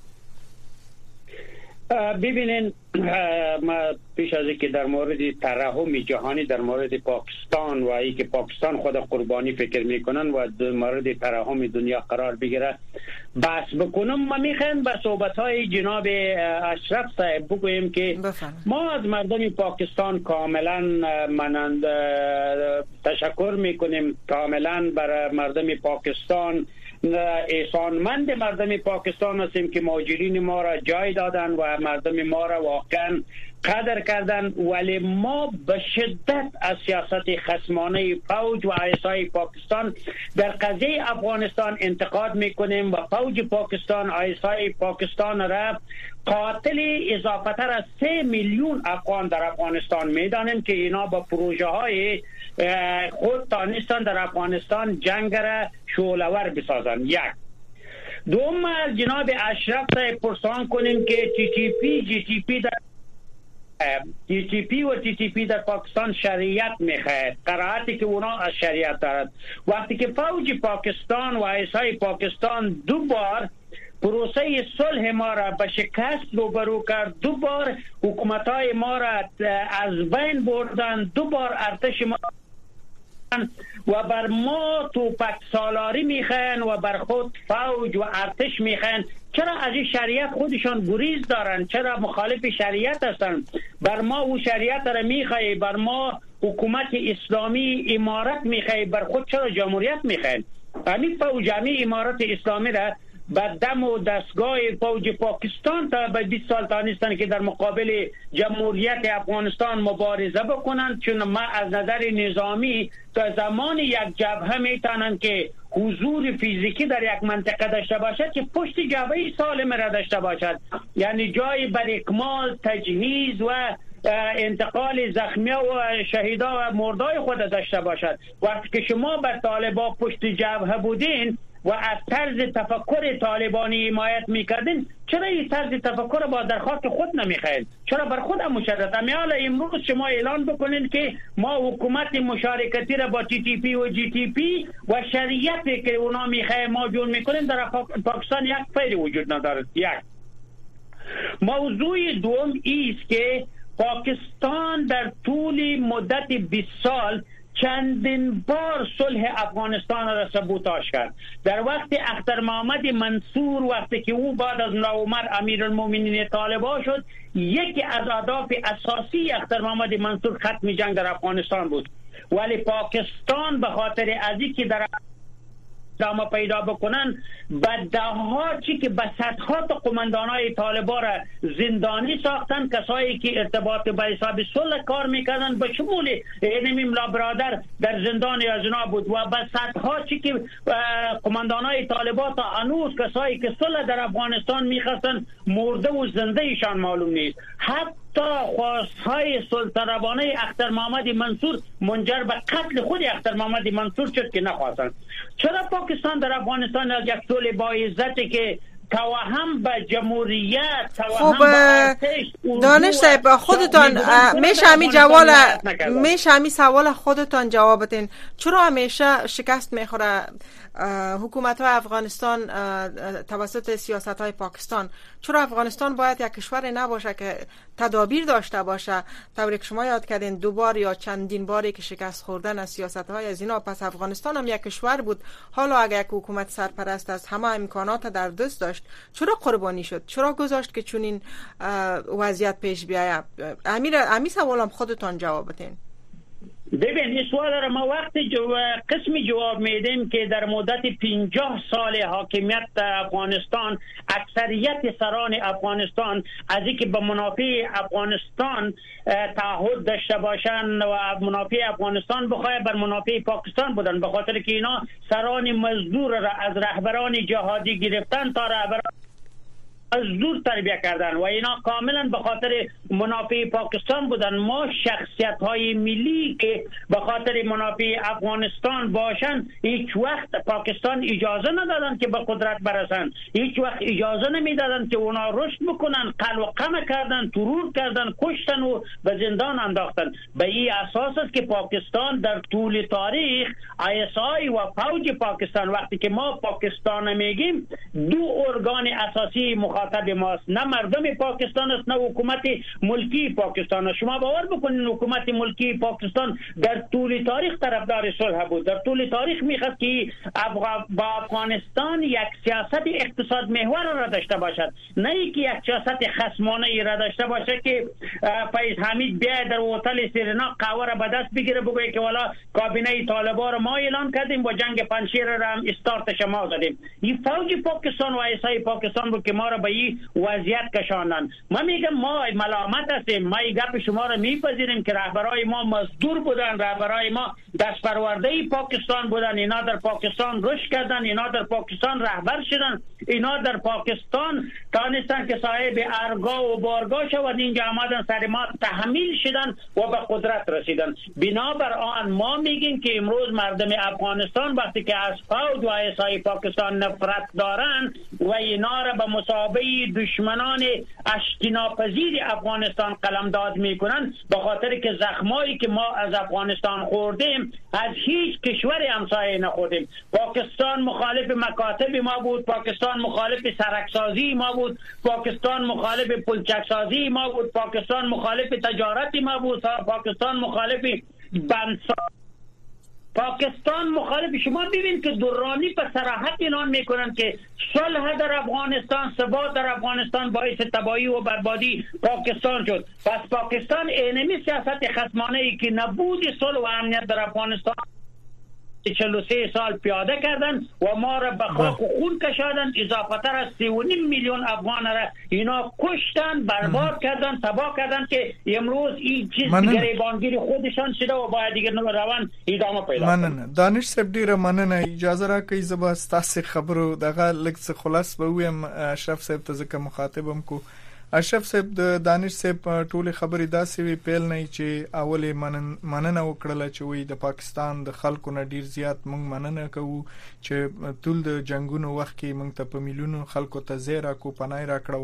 ببینین، ما پیش از اینکه در مورد ترحم جهانی در مورد پاکستان و اینکه پاکستان خود قربانی فکر میکنن و در مورد ترحم دنیا قرار بگیره بحث بکنم، ما میخوایم به صحبت های جناب اشرف صاحب بگوییم که ما از مردم پاکستان کاملا تشکر میکنیم، کاملا برای مردم پاکستان احسانمند مردم پاکستان هستیم که مهاجرین ما را جای دادن و مردم ما را واقعا قدر کردن، ولی ما به شدت از سیاست خصمانه فوج و آیسای پاکستان در قضیه افغانستان انتقاد میکنیم و فوج پاکستان آیسای پاکستان را قاتل اضافه تر از 3 میلیون افغان در افغانستان میدانیم که اینا با پروژه های خود تانستان در افغانستان جنگ را شعله‌ور بسازن. یک. دوم، از جناب اشرف صاحب پرسان کنیم که TTP در پاکستان شریعت میخواد، قرائتی که اونا از شریعت دارد. وقتی که فوج پاکستان و آیسای پاکستان دوبار پروسه صلح ما را به شکست روبرو کرد، دوبار حکومتای ما را از بین بردن، دوبار ارتش ما و بر ما توپک سالاری میخوان و بر خود فوج و ارتش میخوان، چرا از این شریعت خودشان گریز دارن؟ چرا مخالف شریعت هستن؟ بر ما او شریعت را میخوای، بر ما حکومت اسلامی امارت میخوای، بر خود چرا جمهوریت میخوان؟ همین فوج همین امارت اسلامی را به دم و دستگاه فوج پاکستان تا به 20 سال تانستن که در مقابل جمهوریت افغانستان مبارزه بکنن، چون ما از نظر نظامی تا زمان یک جبهه میتونن که حضور فیزیکی در یک منطقه داشته باشد که پشت جبهه سالم را داشته باشد، یعنی جای بر اکمال تجهیز و انتقال زخمی و شهیدا و مردای خود داشته باشد. وقتی که شما بر طالبان پشت جبهه بودین و از طرز تفکر طالبانی حمایت میکردین، چرا این طرز تفکر با در خاک خود نمیخواید؟ چرا بر خود مشرف؟ حالا امروز شما اعلان بکنین که ما حکومت مشارکتی را با TTP و GTP و شریعتی که اونا میخواید ما جون میکنیم در پاکستان یک فایده وجود ندارد. یک. موضوع دوم است که پاکستان در طول مدت 20 سال چندین بار صلح افغانستان را سبوتاژ کرد. در وقت اختر محمد منصور، وقتی که او بعد از ملا عمر امیرالمومنین طالبان شد، یکی از اهداف اساسی اختر محمد منصور ختم جنگ در افغانستان بود، ولی پاکستان به خاطر از اینکه در دامه پیدا بکنن بدها چی که به صدها تا قماندانای طالبان را زندانی ساختن، کسایی که ارتباط به حساب صلح کار میکردن، به شمول ملا برادر در زندان ازنا بود و به صدها چی که قماندانای طالبان تا هنوز کسایی که صلح در افغانستان میخواستن مرده و زنده ایشان معلوم نیست. حتی خواستهای سلطنوانه اختر محمد منصور منجر به قتل خود اختر محمد منصور شد که نخواستند. چرا پاکستان در افغانستان از یک صلح با عزتی که توهم به جمهوریت، توهم به ارتش، دانش صاحب خودتان میشه همی سوال خودتان جواب بدین، چرا همیشه شکست میخوره حکومت های افغانستان توسط سیاست های پاکستان؟ چرا افغانستان باید یک کشور نباشه که تدابیر داشته باشه؟ طوری که شما یاد کردین دوبار یا چندین باری که شکست خوردن از سیاست های از اینا، پس افغانستان هم یک کشور بود. حالا اگر یک حکومت سرپرست از همه امکانات در دست داشت، چرا قربانی شد؟ چرا گذاشت که چنین وضعیت پیش بیاید؟ امی سوالم خودتان جواب بدین. ببین این سوال را ما وقتی قسمی جواب میدیم که در مدت 50 سال حاکمیت افغانستان اکثریت سران افغانستان از اینکه به منافع افغانستان تعهد داشته باشند و منافع افغانستان بخواه بر منافع پاکستان بودن، به خاطر که اینا سران مزدور را از رهبران جهادی گرفتن تا رهبران مزدور تربیه کردن و اینا کاملا به خاطر منافع پاکستان بودن. ما شخصیت های ملی که به خاطر منافع افغانستان باشن هیچ وقت پاکستان اجازه ندادن که به قدرت برسن، هیچ وقت اجازه نمیدادن که اونا رشد بکنن، قل و قمع کردن، ترور کردن، کشتن و به زندان انداختن. به این اساس است که پاکستان در طول تاریخ ISI و فوج پاکستان، وقتی که ما پاکستان میگیم، دو ارگان اساسی مخاطب ماست، نه مردم پاکستان است نه حکومت ملکی پاکستان است. شما باور بکنید حکومت ملکی پاکستان در طول تاریخ طرفدار صلح بود، در طول تاریخ میخواست که با افغانستان یک سیاست اقتصاد محور را داشته باشد، نه اینکه یک سیاست خصمانه ای را داشته باشد که فیض حمید بیا در هتل سرینا قهوه را به دست بگیره بگه که والا کابینه طالبان را ما اعلان کردیم و جنگ پنشیر را هم استارتش ما زدیم. این فوج پاکستان و ایسای پاکستان بود که ما را به این وضعیت کشاندن. ما میگم ما ملامت هستیم، ما این گپ شما را میپذیریم که رهبرای ما مزدور بودن، رهبرای ما دست پرورده پاکستان بودن، اینا در پاکستان رشد کردن، اینا در پاکستان رهبر شدن، اینا در پاکستان تانستن که صاحب ارگاه و بارگاه شود، اینجا آمدن سر ما تحمیل شدن و به قدرت رسیدن. بنابر آن ما میگیم که امروز مردم افغانستان وقتی که از فوج و ایسای پاکستان نفرت دارن و اینا را به مسابقه دشمنان اشتیناپذیر افغانستان قلمداد میکنن، به خاطر که زخمایی که ما از افغانستان خوردیم از هیچ کشور همسایه نخوردیم. پاکستان مخالف مکاتب ما بود، پاکستان مخالف سرکسازی ما بود، پاکستان مخالف پلچکسازی ما بود، پاکستان مخالف تجارت ما بود، پاکستان مخالف بندسازی، پاکستان مخالف. شما ببین که درانی به صراحت اعلان میکنن که صلح در افغانستان، ثبات در افغانستان باعث تباهی و بربادی پاکستان شد. پس پاکستان اینمی سیاست خصمانه ای که نبود صلح و امنیت در افغانستان 43 سال پیاده کردن و ما را به خاک و خون کشادن، اضافه تر از 3.5 میلیون افغان را اینا کشتن، برباد کردن، تباه کردن که امروز این چیز گریبانگیر خودشان شده و باید دیگه روان ادامه پیدا کنه. مننه دانش صاحب، ډیره مننه. اجازه راکړئ زه به ستاسو خبرو دغه لږ څه خلاص به ویم اشرف صاحب ته، ځکه مخاطبم کو اشرف صاحب د دانش صاحب ټول خبرې داسې وی پیل نه چې اول مننه وکړه چې وی د پاکستان د خلکو نه ډیر زیات مونږ مننه کوو چې ټول د جنگونو وخت کې مونږ ته په میلیونو خلکو ته زیرا کو پناه را کړو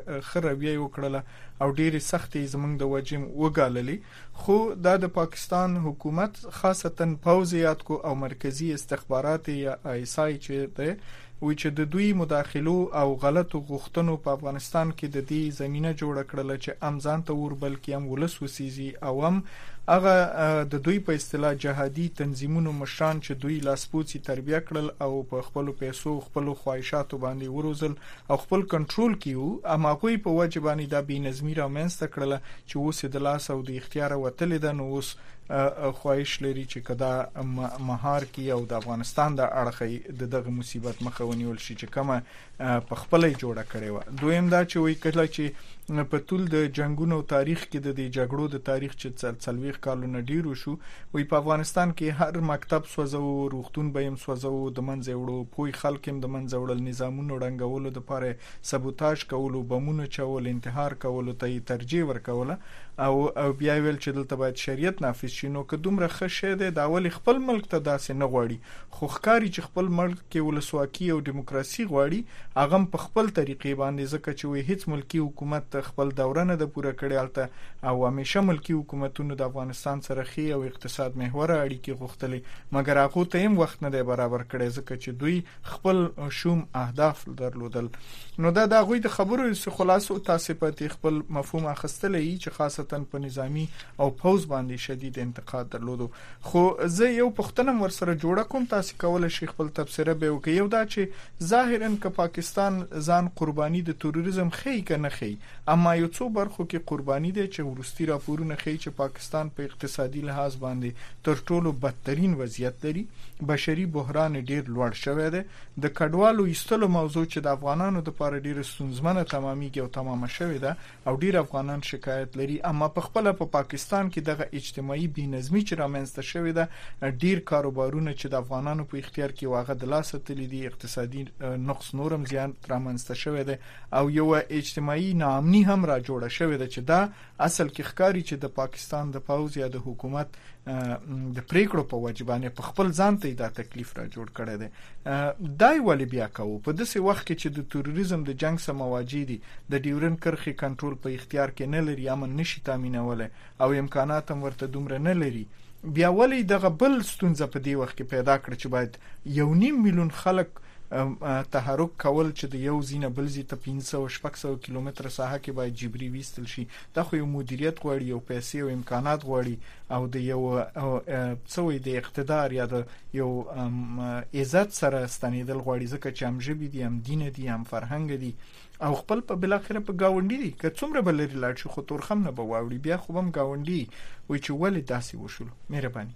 خروی وکړه او ډیر سختي زمونږ د وجم وګاللې. خو د پاکستان حکومت خاصتا پوځیات کو او مرکزی استخبارات یا ایسای چې ده وی چې د دوی مداخلو او غلطو غوښتنو په افغانستان کې د دې زمينه جوړ کړل چې امزان ته ور بلکې هم ولس وسیزي او هم هغه د دوی په اصطلاح جهادي تنظیمونو مشران چې دوی لاسپوڅي تربیه کړل او په خپل پیسو خپل خواهشاتو باندې وروزل او خپل کنټرول کیو، اما کوئی په وجبانی د بینظمی را منځته کړل چې اوس د لاس او د اختیار وتل د نو اوس خواهش لري چې کدا مهار کی او د افغانستان د اړخې دغه مصیبت مخه ونیول شي چې کومه په خپل جوړه کړي و. دویم دا چې وی کله چې په ټول د جنگونو تاریخ کې د جګړو د تاریخ چې څلويخ کالونه ډیرو شو، وی په افغانستان کې هر مکتب سوځو، روغتون به هم سوځو، د منځ وړو پوي خلک هم د منځ وړل، نظامونو رنګولو د پاره سبوتاژ کولو، بمونو چول، انتحار کولو ته ترجیح ورکوله او بیا ویل چې دلته باید شریعت نافذ شي. نو که دومره خشه ده د اول خپل ملک ته داسې نه غواړي، خو ښکاری چې خپل ملک کې ولسواکي او دیموکراسي غواړي، هغه په خپل طریقې باندې، ځکه چې وی هیڅ ملکی حکومت خپل دوره نه د پوره کړی الته او همیشه ملکی حکومتونو د افغانستان سره خي او اقتصاد محور اړیکې غوښتلې، مګر هغه ته هم وخت نه دی برابر کړی ځکه چې دوی خپل شوم اهداف درلودل. نو دا غوی د خبرو خلاصو تاسو په خپل مفهوم اخستلې چې خاصتا په نظامی او پوز باندې شدید انتقاد درلودو. خو زه یو پښتنم ورسره جوړه کوم، تاسو کولای شئ خپل تفسیر به وکړئ. یو دا چې ظاهرا ک پاکستان ځان قرباني د تروریزم خې کنه خې، اما یو څو برخو کې قرباني ده چې ورستي راپورونه خې چې پاکستان په اقتصادي لحاظ باندې تر ټولو بدترین وضعیت لري، بشري بحران ډیر لوړ شوی دی، د کډوالو ایستلو موضوع چې د افغانانو د لپاره ډیره ستونزمنه تمامېږي او تمامه شوې ده او ډیر افغانان شکایت لري. اما په خپل په پاکستان کې دغه اجتماعي بېنظمي چې رامنځته شوې ده، ډیر کاروبارونه چې د افغانانو په اختیار کې واغه د لاسه تللي دي، اقتصادي نقص نورم زیان رامنځته شوې ده او یو اجتماعي ناامني هم را جوړه شوې ده چې دا اصل کې ښکاری چې د پاکستان د پوز یا د حکومت د پریکړو په وجبانه په خپل ځان ته دا تکلیف را جوړ کړی دی. دای ولې بیا کوو په داسې وخت کې چې د تروریزم د جنگ سره مواجه دي، د ډیورن کرښې کنټرول په اختیار کې نه لري، امن نشي تامینولای او امکانات هم ورته دومره نه لري، بیا ولې دغه بل ستونزه په دې وخت کې پیدا کړ چې باید 1.5 میلیون خلک تحرک کول چې د یو زینه بل زی ته 500-600 کیلومتر ساحه کې باید جبري وستل شي. دا خو یو مدیریت غواړي او پیسې او امکانات غواړي او د یو څوې د اقتدار یا د یو عزت سره ستنیدل غواړي، ځکه چې هم ژبې دي، هم دین دي، هم فرهنګ دي او خپل په بل اخر په گاونډي دي. که څومره بلری لاړ شي خو تورخم نه به واوړي، بیا خو هم گاونډي وي چې ولې داسې وشول. مهرباني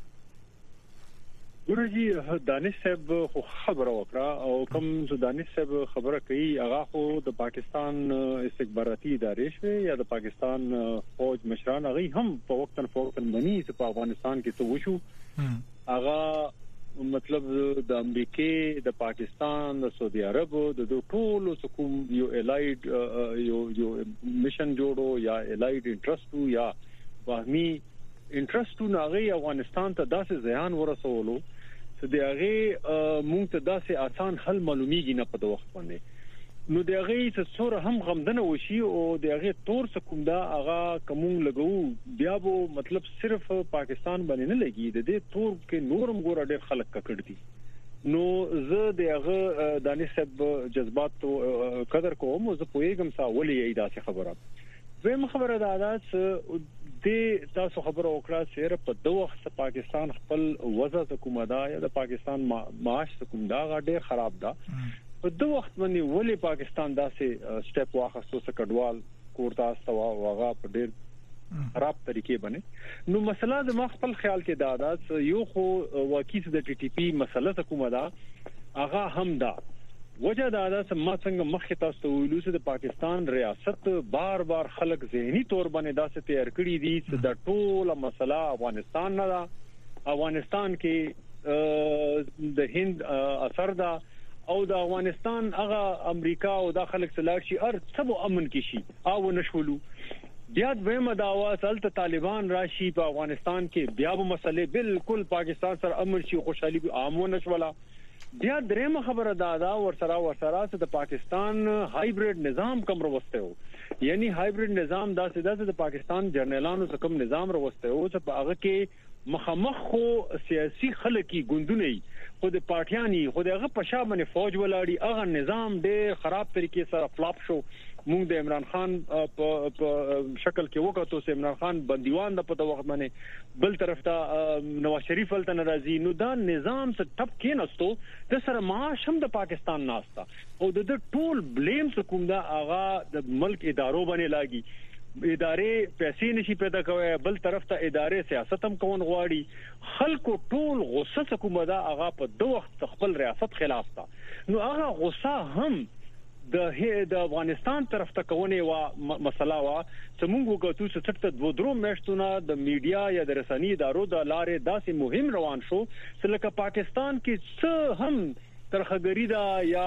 ګورجی دانش صاحب خو خبره وکړه او کوم دانش صاحب خبره کوي هغه خو د پاکستان استخباراتي ادارې شوي یا د پاکستان فوج مشران هغه هم په وختن فوقن منی چې په افغانستان کې څه وشو، هغه مطلب د امریکای، د پاکستان، د سعودي عرب، د ټولو کوم یو الایډ یو میشن جوړو یا الایډ انټرست یا باهمي انټرست ناغي افغانستان ته داسې ځان ورسولو چې دغه مونږ ته داسې آسان حل معلومیږي نه په وخت باندې. نو دغه څه سره هم غمدنه وشي او دغه تور سکوم دا هغه کوم لګو بیا وو مطلب صرف پاکستان باندې نه لګي، د دې تور کې نورم ګور ډېر خلک ککړ دي. نو زه دغه دانش صاحب جذبات قدر کوم او زه پوهیږم سا ولې ایدا خبره. ویم خبره دا چې د تاسو خبره وکړه چې په دوه وخت پاکستان خپل وضع حکومت دا یا د پاکستان معاش حکومت دا ډېر خراب ده. په دوه وخت باندې ولې پاکستان داسې سټپ واخستو چې کډوال کوړتا استوا واغه په ډېر خراب طریقې باندې. نو مسله د ما خپل خیال کې دا ده چې یو خو واقعي د ټي ټي پی مسله حکومت دا هغه هم دا وجه دا ده چې ما څنګه مخکې تاسو ویلو چې د پاکستان ریاست بار بار خلک ذهني تور باندې داسې تیار کړی دي چې د ټوله مسله افغانستان نه ده، افغانستان کې د هند اثر ده او د افغانستان هغه امریکا او د خلک سلاړ شي ار سبو امن کې شي او نشولو. بیا دویمه داوا سلطه طالبان راشي په افغانستان کې بیا به مسلې بالکل پاکستان سره امن شي خوشحالي عامو نشولا. بیا درېمه خبره دا ورسره د پاکستان هایبرید نظام کوم روسته وو، یعنی هایبرید نظام داسې د پاکستان جرنیلانو څخه کوم نظام روسته وو چې په هغه کې مخامخ خو سیاسي خلکی ګوندونه خو د پارټیانی خو دغه پښا باندې فوج ولاړی، هغه نظام ډېر خراب طریقې سره فلاپ شو. مونږ د عمران خان په شکل کې وکړو چې عمران خان بندیوان د په وخت باندې بل طرف ته نواز شریف ولته ناراضي. نو دا نظام څه ټپ کې نستو د سره معاش هم د پاکستان ناستا او د ټول بلیم کوم دا هغه د ملک ادارو باندې لاګي. ادارې پیسې نشي پیدا کوي، بل طرف ته ادارې سیاست هم کوون غواړي. خلکو ټول غصه کوم دا هغه په دوه وخت خپل ریاست خلاف تا. نو هغه غصه هم د افغانستان طرف ته کوونه وا مسله وا چې موږ وګورو چې څټ د درو میاشتونو د میډیا یا د رسنۍ ادارو د لارې داسې مهم روان شو چې لکه پاکستان کې څه هم ترخګری دا یا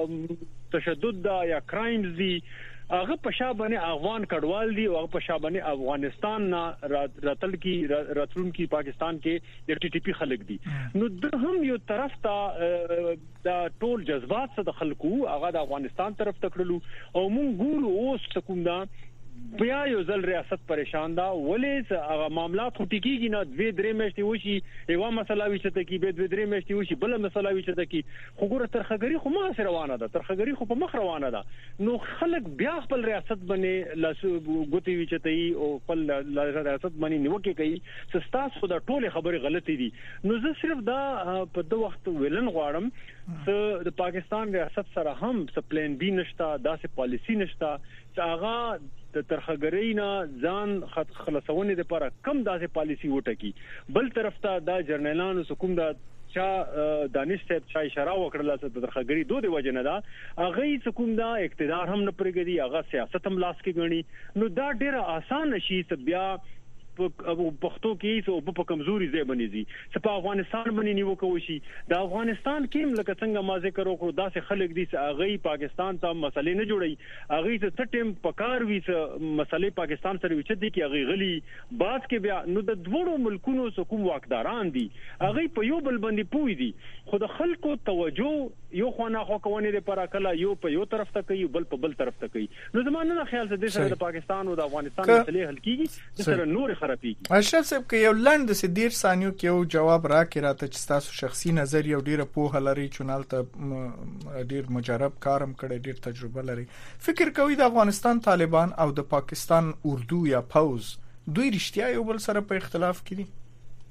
تشدد دا یا کرایمز دي هغه په شابهنه افغان کډوال دي او هغه په شابهنه افغانستان نه راتلون کی پاکستان کې د ټي ټي پی خلک دي. نو د هم یو طرف ته د ټول جذبات څخه د خلکو هغه د افغانستان طرف ته کړلو او مونږ ګورو اوس کوم دا بیا یو ځل ریاست پریشان دا ولې هغه معاملات خو ټیکيږي نه 2-3 میاشتې وشي یو مسله وي چې تکي به 2-3 میاشتې وشي بل مسله وي چې تکي خو ګوره ترخګری خو ما سره روانه ده ترخګری خو په مخ روانه ده نو خلک بیا خپل ریاست باندې لاسو ګوتی وي چې تی او خپل ریاست باندې نیوکه کوي سستاس خو دا ټول خبره غلطي دي نو زه صرف دا په دوه وخت ویلن غواړم چې د پاکستان ریاست سره هم څه پلان بي نشته داسې پالیسی نشته چې هغه د ترخګری نه ځان خلاصونه لپاره کم داسې پالیسی وټکی بل طرف ته دا جرنالانو حکومت دا چا دانش صاحب چا اشاره وکړه چې د ترخګری دوه دی وجه نه دا هغه حکومت دا اقتدار هم نه پرګدي هغه سیاست هم لاس کې غني نو دا ډیره آسان شي چې بیا پښتو کې څه په کمزوري ځای باندې دي چې په افغانستان باندې نیوکه وشي د افغانستان کې لکه څنګه ما ذکر وکړو داسې خلک دي چې هغه پاکستان ته مسلې نه جوړي هغه ته ټیم پکار وي چې مسلې پاکستان سره وچ دي کې هغه غلي بعد کې بیا نو د دوړو ملکونو حکومت واکداران دي هغه په یو بل باندې پوي دي خو د خلکو توجه یو خونه خو کوونه لپاره کله یو په یو طرف ته کوي بل په بل طرف ته کوي نو زمونږ نه خیال څه د سره د پاکستان او د افغانستان مسلې حل کیږي د سره نور اشرف صاحب کې یو لاند د 10 ثانیو کې یو جواب راکې راته چې تاسو شخصي نظر یو ډیره په لري چونال ته ډیر مجرب کارم کړی ډیر تجربه لري فکر کوي د افغانستان طالبان او د پاکستان اردو یا پوز دوی رښتیا یو بل سره په اختلاف کې دي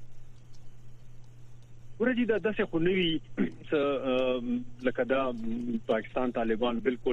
ورجی دا داسې خو نوی لکه دا پاکستان طالبان بالکل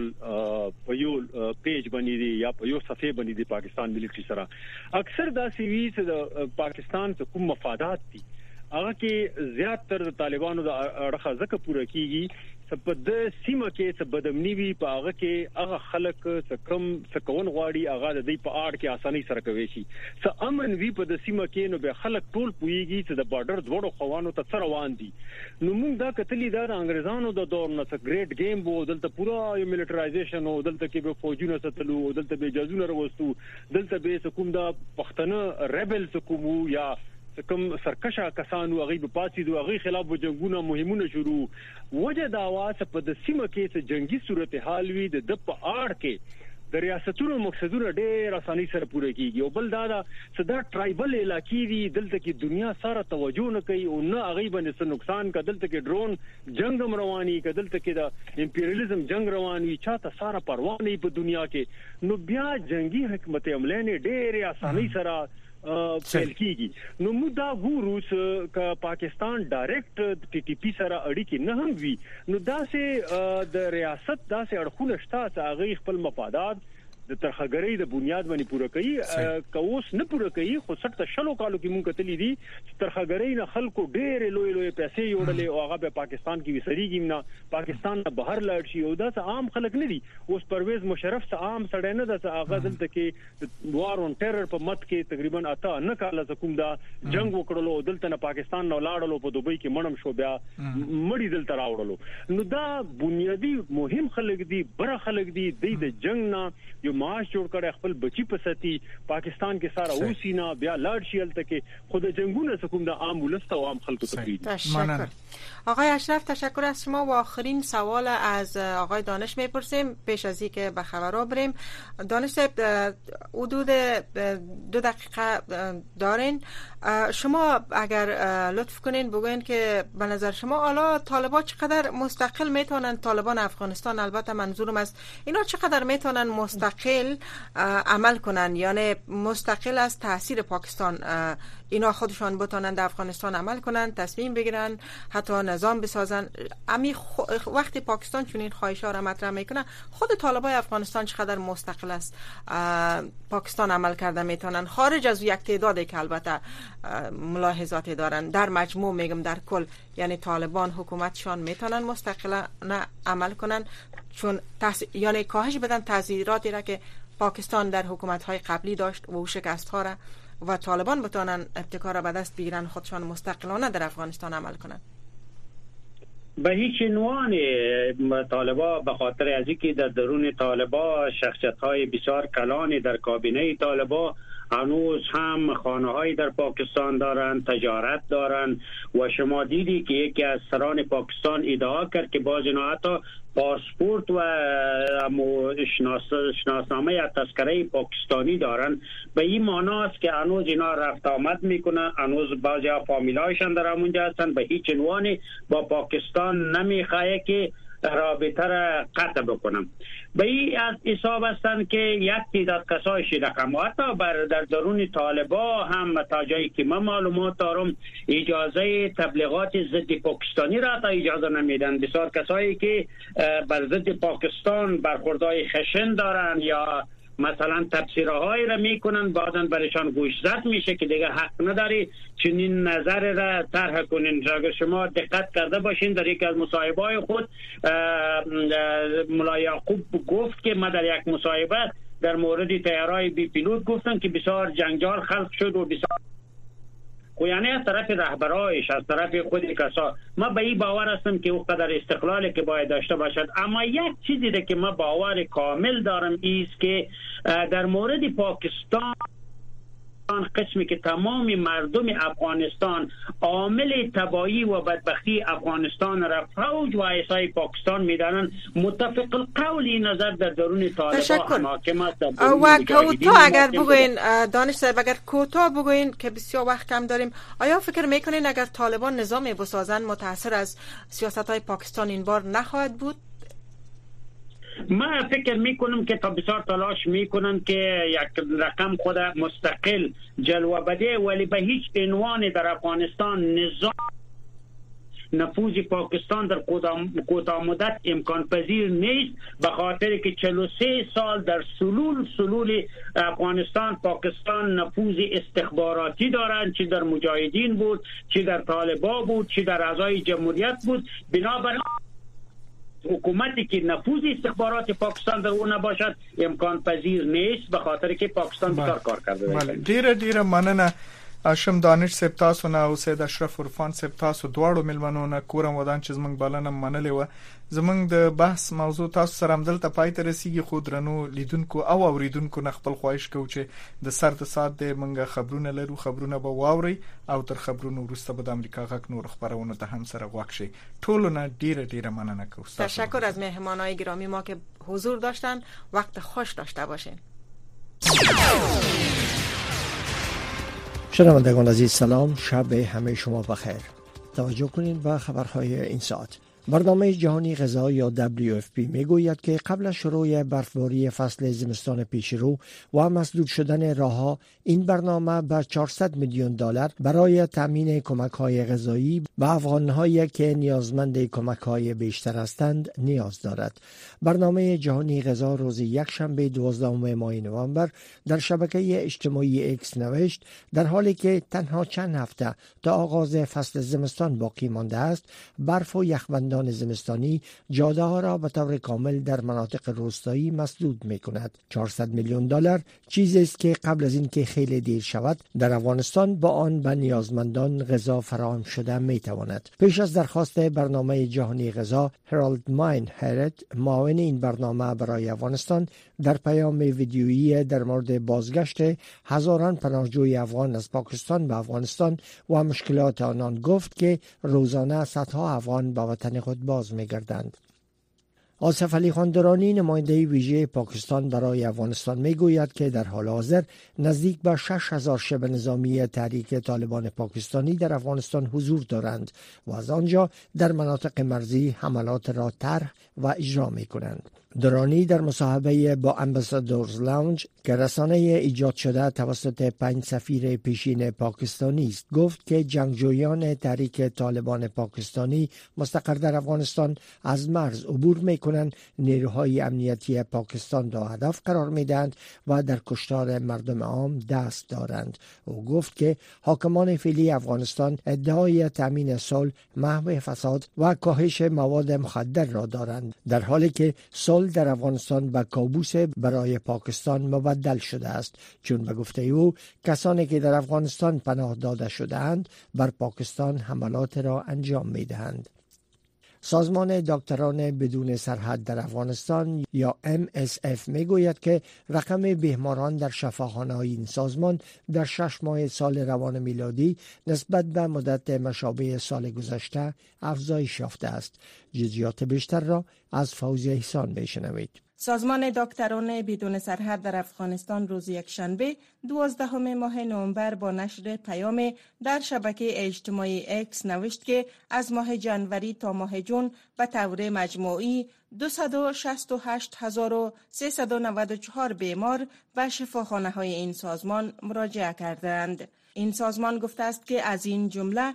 په یو پیج باندې دي یا په یو صفحه باندې دي پاکستان ملي سره اکثر دا سی وی چې د پاکستان څخه کوم مفادات دي هغه کې زیات تر د طالبانو د اړخه ځکه پوره کیږي په د سیمه کې څه بدامنی وي په هغه کې هغه خلک څه کم څه کون غواړي هغه د دې په اړه کې اساني سره کوي شي څه امن وي په د سیمه کې نو به خلک ټول پويږي چې د بارډر دوړو خوانو ته سره روان دي نو موږ دا کتلی دا انګريزانو د دور نه څه ګریټ گیم وو دلته پورا یو ملټرایزیشن وو دلته کې به فوجونه ستلو دلته به جازونه وروستو دلته به کوم دا پښتنه ریبل کوم یا کوم سرکشه کسانو هغه په پاتې دوه هغه خلاف جنگونه مهمونه شروع وجه دا واسه په د سیمه کې چې جنگي صورتحال وي د په اړه کې د ریاستونو مقصدونه ډېر اساني سره پوره کیږي او بل دا صدا ټرایبل علاقې دي دلته کې دنیا سره توجه نه کوي او نه هغه باندې څه نقصان کدلته کې ډرون جنگ رواني کدلته کې د امپریالیزم جنگ رواني چاته سره پروا نه په دنیا کې نو بیا جنگي حکومت عمله نه ډېر اساني سره پیل کیږي نو موږ دا ګورو چې پاکستان ډایرکټ ټي ټي پی سره اړیکې نه هم وي نو دا سه د ریاست دا سه اړخونه شته چې هغه خپل مفادات د ترخګری د بنیاد باندې پوره کوي کوس نه پوره کوي خو 60 شلو کالو کې مونږ کتلی دي ترخګری نه خلکو ډېر لوی پیسې یوړلې او هغه په پاکستان کې وسریږي نه پاکستان نه بهر لاړ شي او دا عام خلک نه دي اوس پرویز مشرف څخه عام سړی نه ده هغه دلته کې وار اون ټیرر په مت کې تقریبا اته نه کاله کوم دا جنگ وکړلو دلته نه پاکستان نه لاړلو په دوبۍ کې مړم شو بیا مړی دلته راوړلو نو دا بنیادی مهم خلک دي بره خلک دي د جنگ نه یو معاش جوړ کړي خپل بچی پستی پاکستان کې سارا اوسینا بیا لاړ شي الته کې خود جنگونه سکوم د عام ولست او عام خلکو تفرید تشکر آقای اشرف تشکر از شما و آخرین سوال از آقای دانش میپرسیم پیش از اینکه به خبرها بریم دانش صاحب حدود 2 دقیقه دارین شما اگر لطف کنین بگوین که به نظر شما حالا طالبان چقدر مستقل میتونن طالبان افغانستان البته منظورم است اینا چقدر میتونن مستقل عمل کنن یعنی مستقل از تاثیر پاکستان اینا خودشان بتونن در افغانستان عمل کنن تصمیم بگیرن حتی نظام بسازن وقتی پاکستان چون این خواهش‌ها را مطرح میکنه خود طالبان افغانستان چقدر مستقل است پاکستان عمل کرده میتونن خارج از یک تعدادی که البته ملاحظاتی دارن در مجموع میگم در کل یعنی طالبان حکومتشان میتونن مستقلانه عمل کنن چون یعنی کاهش بدن تاثیراتی را که پاکستان در حکومت‌های قبلی داشت و شکست‌ها را و طالبان بتونن ابتکار را به دست بگیرن خودشان مستقلانه در افغانستان عمل کنن به هیچ عنوان طالبان به خاطر از اینکه در درون طالبان شخصیت‌های بسیار کلانی در کابینه طالبان هنوز هم خانه‌هایی در پاکستان دارند تجارت دارند و شما دیدی که یکی از سران پاکستان ادعا کرد که باز اینا حتی پاسپورت و شناسنامه یا تذکره پاکستانی دارن، به این معنا است که هنوز اینا رفت آمد میکنن، هنوز بعضی فامیلایشان در همونجا هستن، به هیچ عنوانی با پاکستان نمیخواه که رابطه را قطع بکنم. به این حساب هستند که یک تعداد کسای شدقم و حتی در درون طالبا هم تا جایی که من معلومات دارم اجازه تبلیغات ضد پاکستانی را تا اجازه نمیدن. بسیار کسایی که بر ضد پاکستان برخوردهای خشن دارن یا مثلا تفسیرهای را میکنن، بعداً برایشان گوشزد میشه که دیگه حق نداری چنین نظر را طرح کنین. اگر شما دقت کرده باشین در یک از مصاحبه‌های خود ملا یعقوب گفت که ما در یک مصاحبه در مورد طیاره‌های بی پیلوت گفتن که بسیار جنجال خلق شد و بسیار یعنی از طرف رهبرایش، از طرف خود کسا. ما به این باور هستم که او قدر استقلالی که باید داشته باشد. اما یک چیزی ده که ما باور کامل دارم ایست که در مورد پاکستان قسمی که تمام مردم افغانستان عامل تباهی و بدبختی افغانستان را فوج و ایسای پاکستان میدانند، متفق القول نظر در درون طالبان حاکم است. و کوتاه اگر بگوین دانش صاحب، اگر کوتاه بگوین که بسیار وقت کم داریم، آیا فکر میکنین اگر طالبان نظامی بسازن متاثر از سیاست های پاکستان این بار نخواهد بود؟ من فکر میکنم که تا بسیار تلاش میکنن که یک رقم خود مستقل جلوه بده، ولی به هیچ عنوان در افغانستان نظام نفوذ پاکستان در کوتاه مدت امکان پذیر نیست، به خاطر که 43 سال در سلول افغانستان پاکستان نفوذ استخباراتی دارند، چه در مجاهدین بود، چه در طالبا بود، چه در اعضای جمهوریت بود. بنابراین حکومتی که نفوذ استخبارات پاکستان در اون نباشد امکان پذیر نیست، به خاطر که پاکستان بسیار کار کرده. ډیره مننه هاشم دانش صاحب، تاسو نه او سید اشرف عرفان صاحب، تاسو دواړو ملمنو نه کورم ودان چې زمنګ بلنه منلې و. زمنګ د بحث موضوع تاسو سره همدلته پای ته رسیږي، خو درنو لیدونکو او اوریدونکو نه خپل خواهش کوم چې د سر د سات د منګه خبرونه لرو، خبرونه به واوري او تر خبرونو وروسته به د امریکا غږ نور خبرونه ته هم سره غوښ شي. ټولو نه ډیره مننه کوم. تشکر از مهمانای گرامی ما که حضور داشتن. وقت خوش داشته باشین. شنوندگان عزیز سلام، شب همه شما بخیر. توجه کنید به خبرهای این ساعت. برنامه جهانی غذا یا WFP میگوید که قبل از شروع برفباری فصل زمستان پیشرو و مسدود شدن راهها، این برنامه به $400 میلیون برای تامین کمک‌های غذایی به افغان‌هایی که نیازمند کمک‌های بیشتر هستند نیاز دارد. برنامه جهانی غذا روز یکشنبه 12 ماه نوامبر در شبکه اجتماعی ایکس نوشت در حالی که تنها چند هفته تا آغاز فصل زمستان باقی مانده است، برف و یخبندان زمستانی جاده ها را به طور کامل در مناطق روستایی مسدود می کند. $400 میلیون چیزی است که قبل از اینکه خیلی دیر شود در افغانستان با آن به نیازمندان غذا فراهم شده می تواند. پیش از درخواست برنامه جهانی غذا، هرالد ماین هرت، معاون این برنامه برای افغانستان، در پیام ویدیویی در مورد بازگشت هزاران پناهجوی افغان از پاکستان به افغانستان و مشکلات آنان گفت که روزانه صدها افغان به وطن خود باز می‌گردند. آصف علی خان درانی، نماینده ویژه پاکستان برای افغانستان، میگوید که در حال حاضر نزدیک به 6000 شبه نظامی تحریک طالبان پاکستانی در افغانستان حضور دارند و از آنجا در مناطق مرزی حملات را طرح و اجرا می‌کنند. درانی در مصاحبه با امباسادورز لاونج که رسانه ایجاد شده توسط 5 سفیر پیشین پاکستانی است گفت که جنگجویان تحریک طالبان پاکستانی مستقر در افغانستان از مرز عبور می‌کنند، نیروهای امنیتی پاکستان را هدف قرار می‌دهند و در کشتار مردم عام دست دارند. او گفت که حاکمان فعلی افغانستان ادعای تامین صلح، محو فساد و کاهش مواد مخدر را دارند، در حالی که صلح در افغانستان به کابوس برای پاکستان مبدل شده است، چون به گفته او کسانی که در افغانستان پناه داده شده‌اند بر پاکستان حملات را انجام می‌دهند. سازمان دکتران بدون سرحد در افغانستان یا MSF میگوید که رقم بیماران در شفاخانه‌های این سازمان در 6 ماه سال روان میلادی نسبت به مدت مشابه سال گذشته افزایش یافته است. جزئیات بیشتر را از فوزیه احسان بشنوید. سازمان دکتران بدون سرحد در افغانستان روز یکشنبه 12 ماه نوامبر با نشر پیام در شبکه اجتماعی اکس نوشت که از ماه جنوری تا ماه جون به طور مجموعی 268,394 بیمار به شفاخانه‌های این سازمان مراجعه کردند. این سازمان گفته است که از این جمله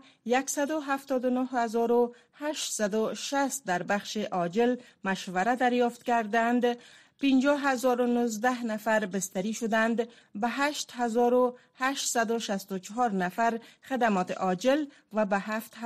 179,860 در بخش عاجل مشوره دریافت کردند، 50,019 نفر بستری شدند، به 8,864 نفر خدمات عاجل و به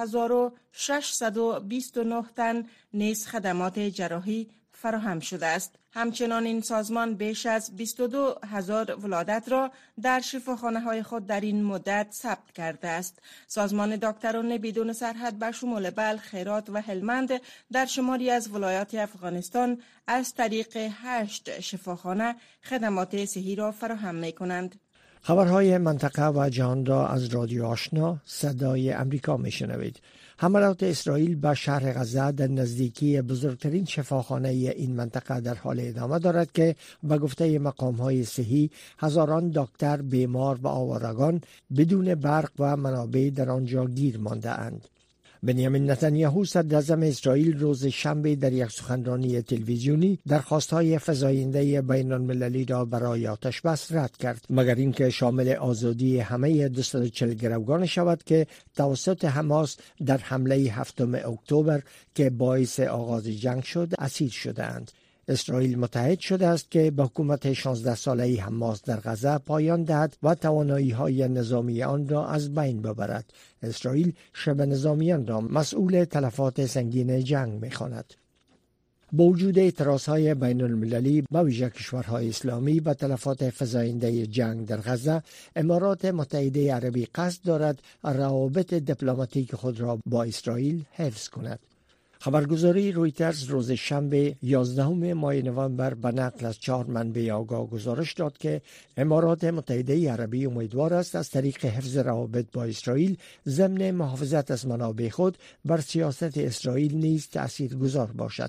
7,629 تن نیز خدمات جراحی فراهم شده است. همچنان این سازمان بیش از 22,000 ولادت را در شفاخانه‌های خود در این مدت ثبت کرده است. سازمان دکتران بدون سرحد به شمول بلخ، هرات و هلمند در شماری از ولایات افغانستان از طریق 8 شفاخانه خدمات صحی را فراهم می‌کنند. خبرهای منطقه و جهان را از رادیو آشنا صدای امریکا میشنوید. حملات اسرائیل به شهر غزه در نزدیکی بزرگترین شفاخانه این منطقه در حال ادامه دارد که به گفته مقام‌های صحی هزاران دکتر، بیمار و آوارگان بدون برق و منابع در آنجا گیر مانده اند. بنیامین نتانیاهو صدراعظم اسرائیل روز شنبه در یک سخنرانی تلویزیونی درخواست‌های فزاینده بین‌المللی را برای آتش‌بس رد کرد، مگر اینکه شامل آزادی همه 240 گروگان شود که توسط حماس در حمله 7 اکتبر که باعث آغاز جنگ شد اسیر شدند. اسرائیل متحد شده است که به حکومت 16 ساله حماس در غزه پایان دهد و توانایی‌های نظامی آن را از بین ببرد. اسرائیل شبه نظامیان را مسئول تلفات سنگین جنگ می‌خواند. با وجود اعتراضهای بین المللی به ویژه کشورهای اسلامی به تلفات فزاینده جنگ در غزه، امارات متحده عربی قصد دارد روابط دیپلماتیک خود را با اسرائیل حفظ کند. خبرگزاری رویترز روز شنبه 11 ماه نوامبر به نقل از 4 منبع آگاه گزارش داد که امارات متحده عربی امیدوار است از طریق حفظ روابط با اسرائیل ضمن محافظت از منابع خود بر سیاست اسرائیل نیز تأثیرگذار باشد.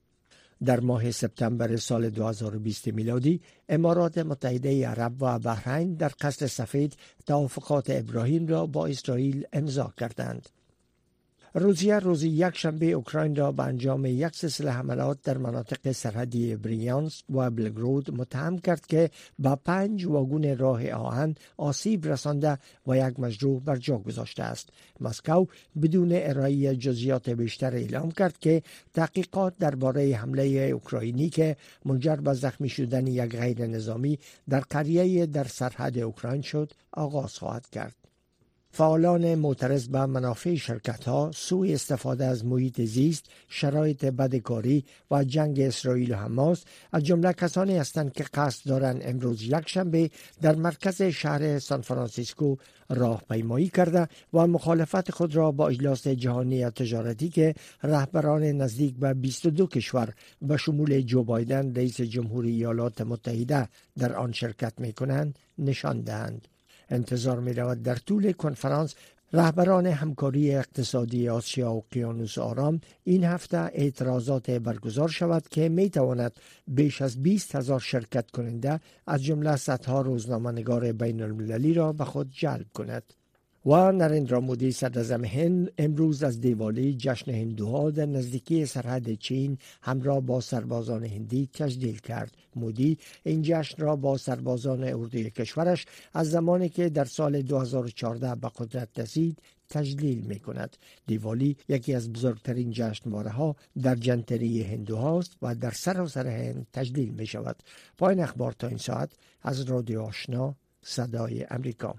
در ماه سپتامبر سال 2020 میلادی امارات متحده عرب و بحرین در قصر سفید توافقات ابراهیم را با اسرائیل امضا کردند. روسیه روز یکشنبه اوکراین را به انجام یک سلسله حملات در مناطق سرحدی بریانسک و بلگرود متهم کرد که با 5 واگن راه آهن آسیب رسانده و یک مجروح بر جا گذاشته است. مسکو بدون ارائه جزئیات بیشتر اعلام کرد که تحقیقات درباره حمله اوکراینی که منجر به زخمی شدن یک غیر نظامی در قریه در سرحد اوکراین شد آغاز خواهد کرد. فعالان معترض به منافع شرکت‌ها، سوء استفاده از محیط زیست، شرایط بدکاری و جنگ اسرائیل و حماس از جمله کسانی هستند که قصد دارند امروز یکشنبه در مرکز شهر سان فرانسیسکو راهپیمایی کرده و مخالفت خود را با اجلاس جهانی تجارتی که رهبران نزدیک به 22 کشور به شمول جو بایدن رئیس جمهوری ایالات متحده در آن شرکت می‌کنند نشان دهند. انتظار می رود در طول کنفرانس رهبران همکاری اقتصادی آسیا و اقیانوس آرام این هفته اعتراضات برگزار شود که می تواند بیش از 20,000 شرکت کننده از جمله صدها روزنامه‌نگار بین المللی را به خود جلب کند. و نریندرا مودی صدراعظم هند امروز از دیوالی جشن هندوها در نزدیکی سرحد چین همراه با سربازان هندی تجلیل کرد. مودی این جشن را با سربازان اردوی کشورش از زمانی که در سال 2014 به قدرت رسید تجلیل می کند. دیوالی یکی از بزرگترین جشنواره‌ها در جنتری هندوهاست و در سراسر هند تجلیل می شود. پایان اخبار تا این ساعت از رادیو آشنا صدای امریکا.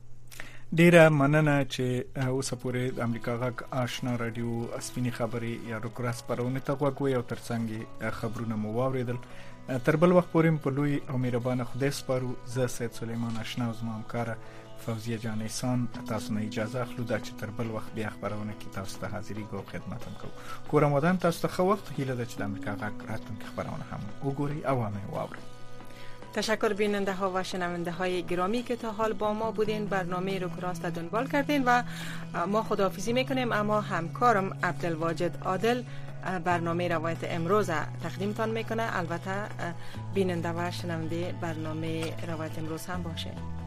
ډیره مننه چې اوس پورې د امریکا غږ آشنا رادیو اسپینی خبري یا روکراس پرونه ته غوږ او ترڅنګ خبرونه مو واوریدل. تر بل وخت پورې په لوی او مهربانه خدای سپارو. زه سید سلیمان آشنا او زما همکار فوزیه جان احسان تاسو نه اجازه اخلو دا چې تر بل وخت بیا خبرونه کې تاسو ته حاضری کو خدمتم کو کورم ودان تاسو ته خو وخت هیله ده چې د امریکا غږ راتلونکي خبرونه هم وګوري او هم واوري. تشکر بیننده ها و شنونده های گرامی که تا حال با ما بودین، برنامه رو راست دنبال کردین و ما خداحافظی میکنیم، اما همکارم عبدالواجد عادل برنامه روایت امروز تقدیمتان میکنه. البته بیننده و شنونده برنامه روایت امروز هم باشه.